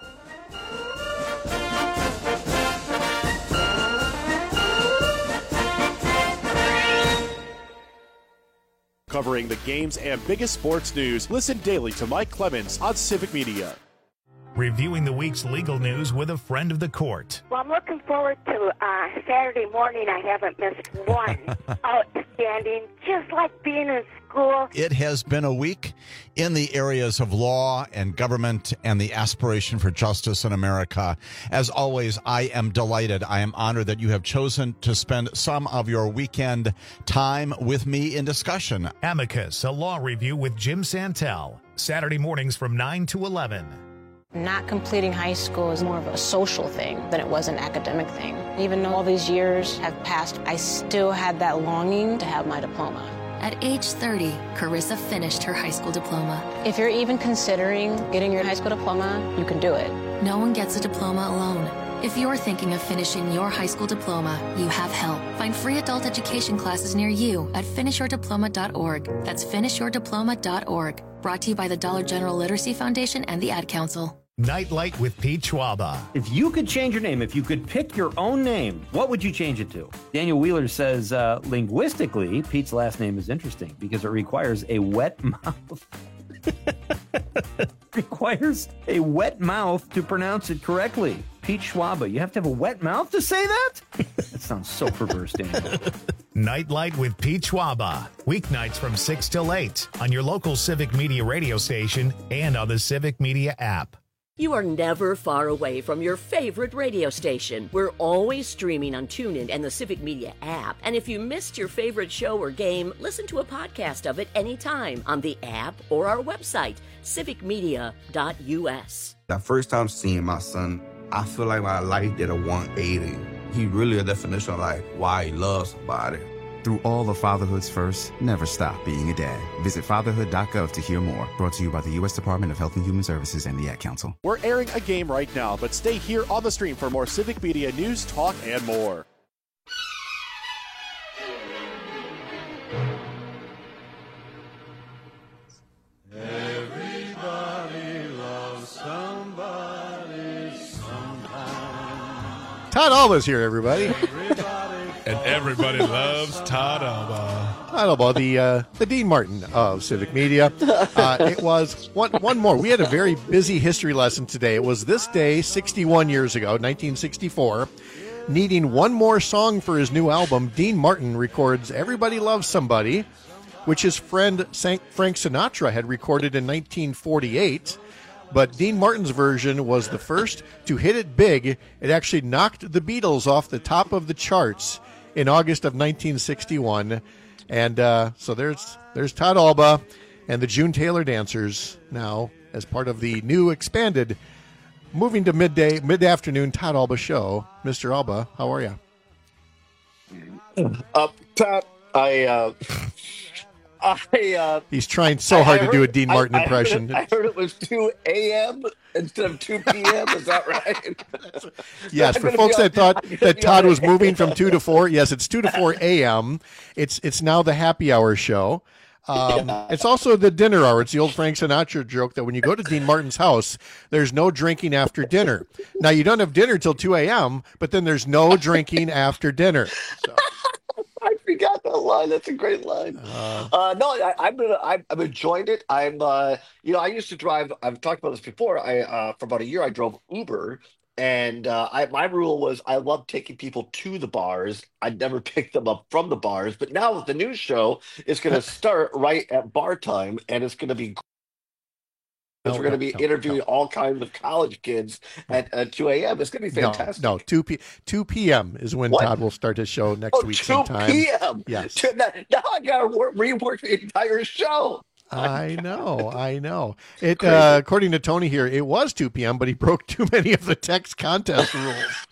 Covering the games and biggest sports news, listen daily to Mike Clemens on Civic Media. Reviewing the week's legal news with a friend of the court. Well, I'm looking forward to Saturday morning. I haven't missed one. Outstanding, just like being in school. It has been a week in the areas of law and government and the aspiration for justice in America. As always, I am delighted. I am honored that you have chosen to spend some of your weekend time with me in discussion. Amicus, a law review with Jim Santel. Saturday mornings from 9 to 11. Not completing high school is more of a social thing than it was an academic thing. Even though all these years have passed, I still had that longing to have my diploma. At age 30, Carissa finished her high school diploma. If you're even considering getting your high school diploma, you can do it. No one gets a diploma alone. If you're thinking of finishing your high school diploma, you have help. Find free adult education classes near you at finishyourdiploma.org. That's finishyourdiploma.org. Brought to you by the Dollar General Literacy Foundation and the Ad Council. Nightlight with Pete Schwaba. If you could change your name, if you could pick your own name, what would you change it to? Daniel Wheeler says, linguistically, Pete's last name is interesting because it requires a wet mouth. Requires a wet mouth to pronounce it correctly. Pete Schwaba, you have to have a wet mouth to say that? That sounds so perverse, Daniel. Nightlight with Pete Schwaba. Weeknights from 6 till 8 on your local Civic Media radio station and on the Civic Media app. You are never far away from your favorite radio station. We're always streaming on TuneIn and the Civic Media app. And if you missed your favorite show or game, listen to a podcast of it anytime on the app or our website, civicmedia.us. The first time seeing my son, I feel like my life did a 180. He really a definition of like why he loves somebody. Through all of fatherhood's first, never stop being a dad. Visit fatherhood.gov to hear more. Brought to you by the U.S. Department of Health and Human Services and the Ad Council. We're airing a game right now, but stay here on the stream for more Civic Media news, talk, and more. Everybody loves somebody sometime. Todd Alba's here, everybody. And everybody loves Todd Alba. Todd Alba, the Dean Martin of Civic Media. It was one more. We had a very busy history lesson today. It was this day 61 years ago, 1964. Needing one more song for his new album, Dean Martin records Everybody Loves Somebody, which his friend Frank Sinatra had recorded in 1948. But Dean Martin's version was the first to hit it big. It actually knocked the Beatles off the top of the charts in August of 1961. And so there's Todd Alba and the June Taylor Dancers now as part of the new expanded, moving to mid-afternoon Todd Alba show. Mr. Alba, how are you? Todd, he's trying so hard to do a Dean Martin impression. I heard it was 2 a.m. instead of 2 p.m. Is that right? Yes, for folks that thought that Todd was moving from 2 to 4, yes, it's 2 to 4 a.m. It's now the happy hour show. It's also the dinner hour. It's the old Frank Sinatra joke that when you go to Dean Martin's house, there's no drinking after dinner. Now, you don't have dinner till 2 a.m., but then there's no drinking after dinner. So. forgot that line. That's a great line. No, I'm enjoying it. I used to drive. I've talked about this before. For about a year, I drove Uber, and my rule was I love taking people to the bars. I'd never pick them up from the bars. But now with the news show, it's going to start right at bar time, and it's going to be. We're going to be interviewing all kinds of college kids at 2 a.m. It's going to be fantastic. No, 2 p.m. is when Todd will start his show next week sometime. 2 p.m. Yes. Now I got to rework the entire show. I know. It according to Tony here, it was 2 p.m., but he broke too many of the text contest rules.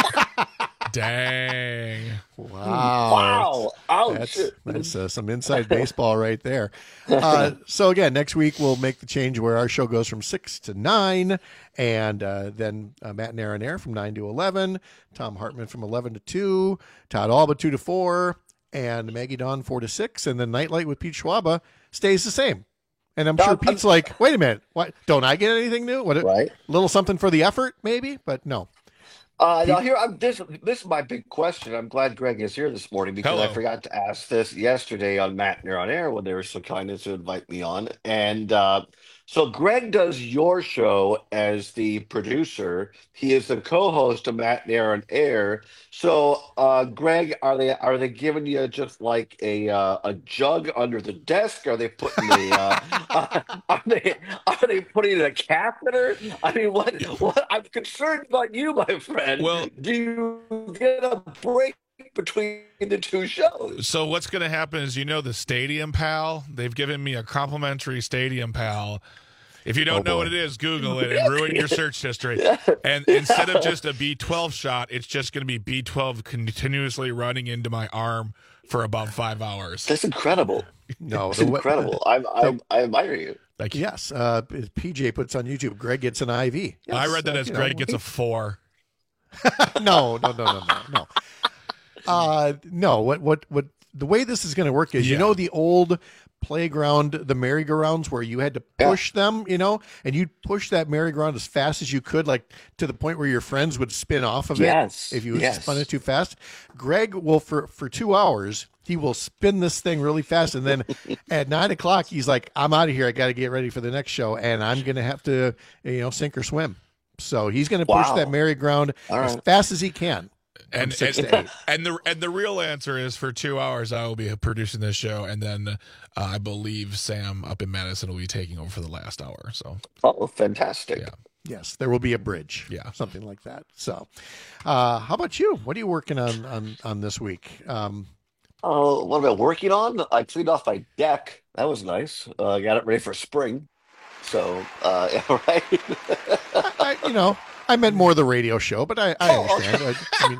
Dang. Wow. Ouch. That's some inside baseball right there. So again, next week we'll make the change where our show goes from 6 to 9, and then Matt and Aaron Air from 9 to 11, Tom Hartman from 11 to 2, Todd Alba 2 to 4, and Maggie Dawn 4 to 6, and then Nightlight with Pete Schwaba stays the same. And I'm sure Pete's like, wait a minute, what? Don't I get anything new? Right. Little something for the effort, maybe, but no. Now here, this is my big question. I'm glad Greg is here this morning because I forgot to ask this yesterday on Matt and Air on Air when they were so kind as to invite me on. And so Greg does your show as the producer. He is the co-host of Matt and Air on Air. So Greg, are they giving you just like a jug under the desk? Are they putting are they putting in a catheter? I mean, what? I'm concerned about you, my friend. Well, do you get a break between the two shows? So what's going to happen is, the Stadium Pal, they've given me a complimentary Stadium Pal. If you don't know what it is, Google it and ruin your search history. And instead of just a B12 shot, it's just going to be B12 continuously running into my arm for about 5 hours. That's incredible. No, it's incredible. I admire you. Thank you. Yes, PJ puts on YouTube, Greg gets an IV. Yes, I read that as Greg gets a 4. No. No, what the way this is going to work is, the old playground, the merry-go-rounds where you had to push them, and you'd push that merry-go-round as fast as you could, like to the point where your friends would spin off of it if you spun it too fast. Greg will, for 2 hours, he will spin this thing really fast, and then at 9 o'clock, he's like, I'm out of here. I got to get ready for the next show, and I'm going to have to, sink or swim. So he's going to push that merry-go-round as fast as he can. And the real answer is, for 2 hours I will be producing this show, and then I believe Sam up in Madison will be taking over for the last hour. So fantastic. Yeah. Yes, there will be a bridge. Yeah, something like that. So, how about you? What are you working on this week? What am I working on? I cleaned off my deck. That was nice. I got it ready for spring. So, right. I meant more the radio show, but I understand.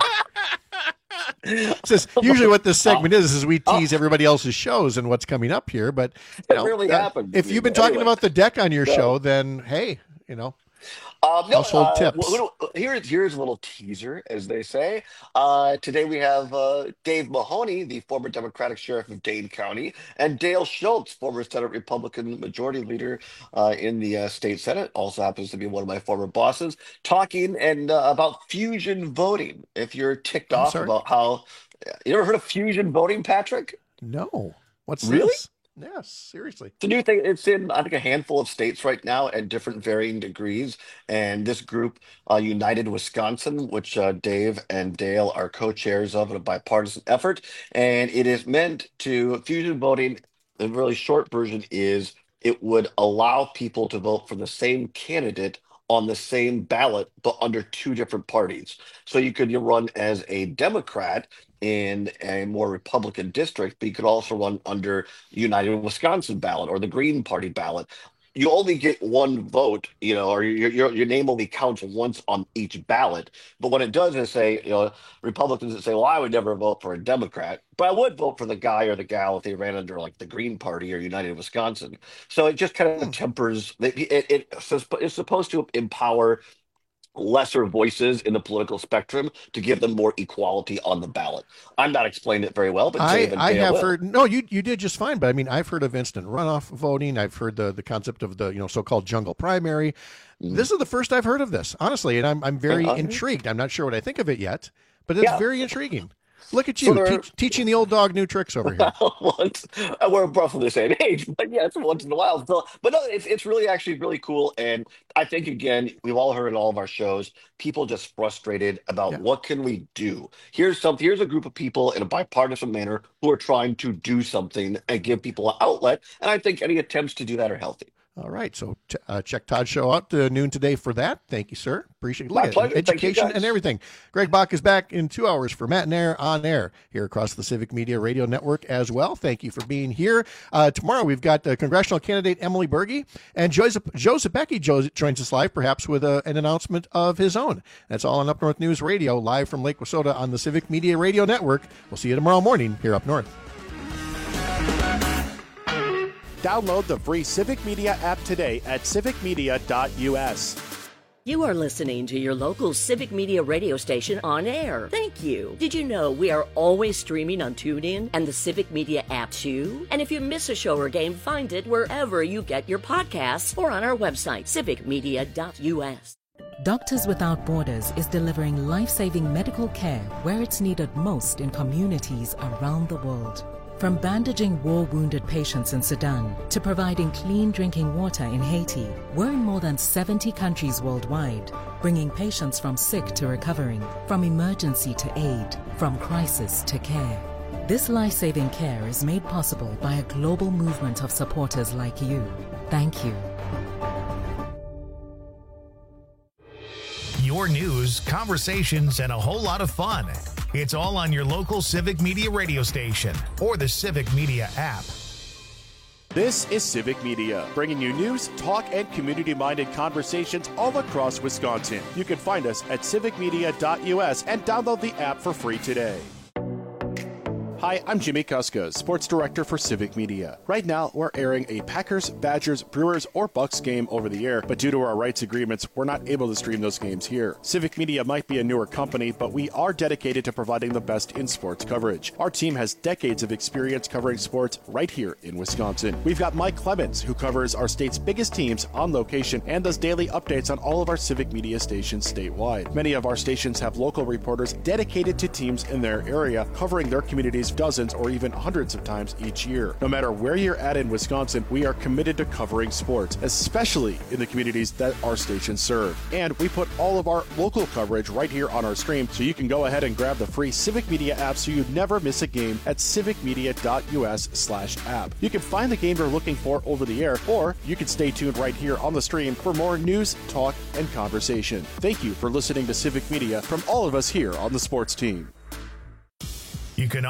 Usually what this segment is we tease everybody else's shows and what's coming up here. But it really happened. If you've been talking about the deck on your show, then hey, household tips. Here's a little teaser, as they say. Today we have Dave Mahoney, the former Democratic sheriff of Dane County, and Dale Schultz, former Senate Republican majority leader in the state Senate, also happens to be one of my former bosses, talking about fusion voting. If you're ticked off about how, you ever heard of fusion voting, Patrick? No. What's really? This? Yes, seriously. It's a new thing. It's in, I think, a handful of states right now at different varying degrees. And this group, United Wisconsin, which Dave and Dale are co-chairs of in a bipartisan effort. And it is meant to, fusion voting, the really short version is it would allow people to vote for the same candidate on the same ballot, but under two different parties. So you could run as a Democrat in a more Republican district, but you could also run under United Wisconsin ballot or the Green Party ballot. You only get one vote, or your name only counts once on each ballot. But what it does is say, Republicans that say, well, I would never vote for a Democrat, but I would vote for the guy or the gal if they ran under like the Green Party or United Wisconsin. So it just kind of tempers. It's supposed to empower lesser voices in the political spectrum to give them more equality on the ballot. I'm not explaining it very well, but I have heard. No, you did just fine. But I mean, I've heard of instant runoff voting. I've heard the concept of the so-called jungle primary. This is the first I've heard of this, honestly, and I'm very intrigued. I'm not sure what I think of it yet, but it's very intriguing. Look at you, teaching the old dog new tricks over here. We're roughly the same age, but yeah, it's once in a while. But no, it's really actually really cool. And I think, again, we've all heard in all of our shows, people just frustrated about what can we do. Here's a group of people in a bipartisan manner who are trying to do something and give people an outlet. And I think any attempts to do that are healthy. All right, so check Todd's show out noon today for that. Thank you, sir. Appreciate it. My pleasure. Education and everything. Greg Bach is back in 2 hours for Matt and Air on air here across the Civic Media Radio Network as well. Thank you for being here. Tomorrow we've got congressional candidate Emily Berge, and Joe Zepecki joins us live, perhaps with an announcement of his own. That's all on Up North News Radio, live from Lake Wissota on the Civic Media Radio Network. We'll see you tomorrow morning here up north. Download the free Civic Media app today at civicmedia.us. You are listening to your local Civic Media radio station on air. Thank you. Did you know we are always streaming on TuneIn and the Civic Media app too? And if you miss a show or game, find it wherever you get your podcasts or on our website, civicmedia.us. Doctors Without Borders is delivering life-saving medical care where it's needed most in communities around the world. From bandaging war-wounded patients in Sudan to providing clean drinking water in Haiti, we're in more than 70 countries worldwide, bringing patients from sick to recovering, from emergency to aid, from crisis to care. This life-saving care is made possible by a global movement of supporters like you. Thank you. Your news, conversations, and a whole lot of fun. It's all on your local Civic Media radio station or the Civic Media app. This is Civic Media, bringing you news, talk, and community-minded conversations all across Wisconsin. You can find us at civicmedia.us and download the app for free today. Hi, I'm Jimmy Kuska, Sports Director for Civic Media. Right now, we're airing a Packers, Badgers, Brewers, or Bucks game over the air, but due to our rights agreements, we're not able to stream those games here. Civic Media might be a newer company, but we are dedicated to providing the best in sports coverage. Our team has decades of experience covering sports right here in Wisconsin. We've got Mike Clemens, who covers our state's biggest teams on location and does daily updates on all of our Civic Media stations statewide. Many of our stations have local reporters dedicated to teams in their area, covering their communities dozens or even hundreds of times each year. No matter where you're at in Wisconsin, we are committed to covering sports, especially in the communities that our stations serve. And we put all of our local coverage right here on our stream, so you can go ahead and grab the free Civic Media app so you never miss a game at civicmedia.us/app. You can find the game you're looking for over the air, or you can stay tuned right here on the stream for more news, talk, and conversation. Thank you for listening to Civic Media from all of us here on the sports team. You can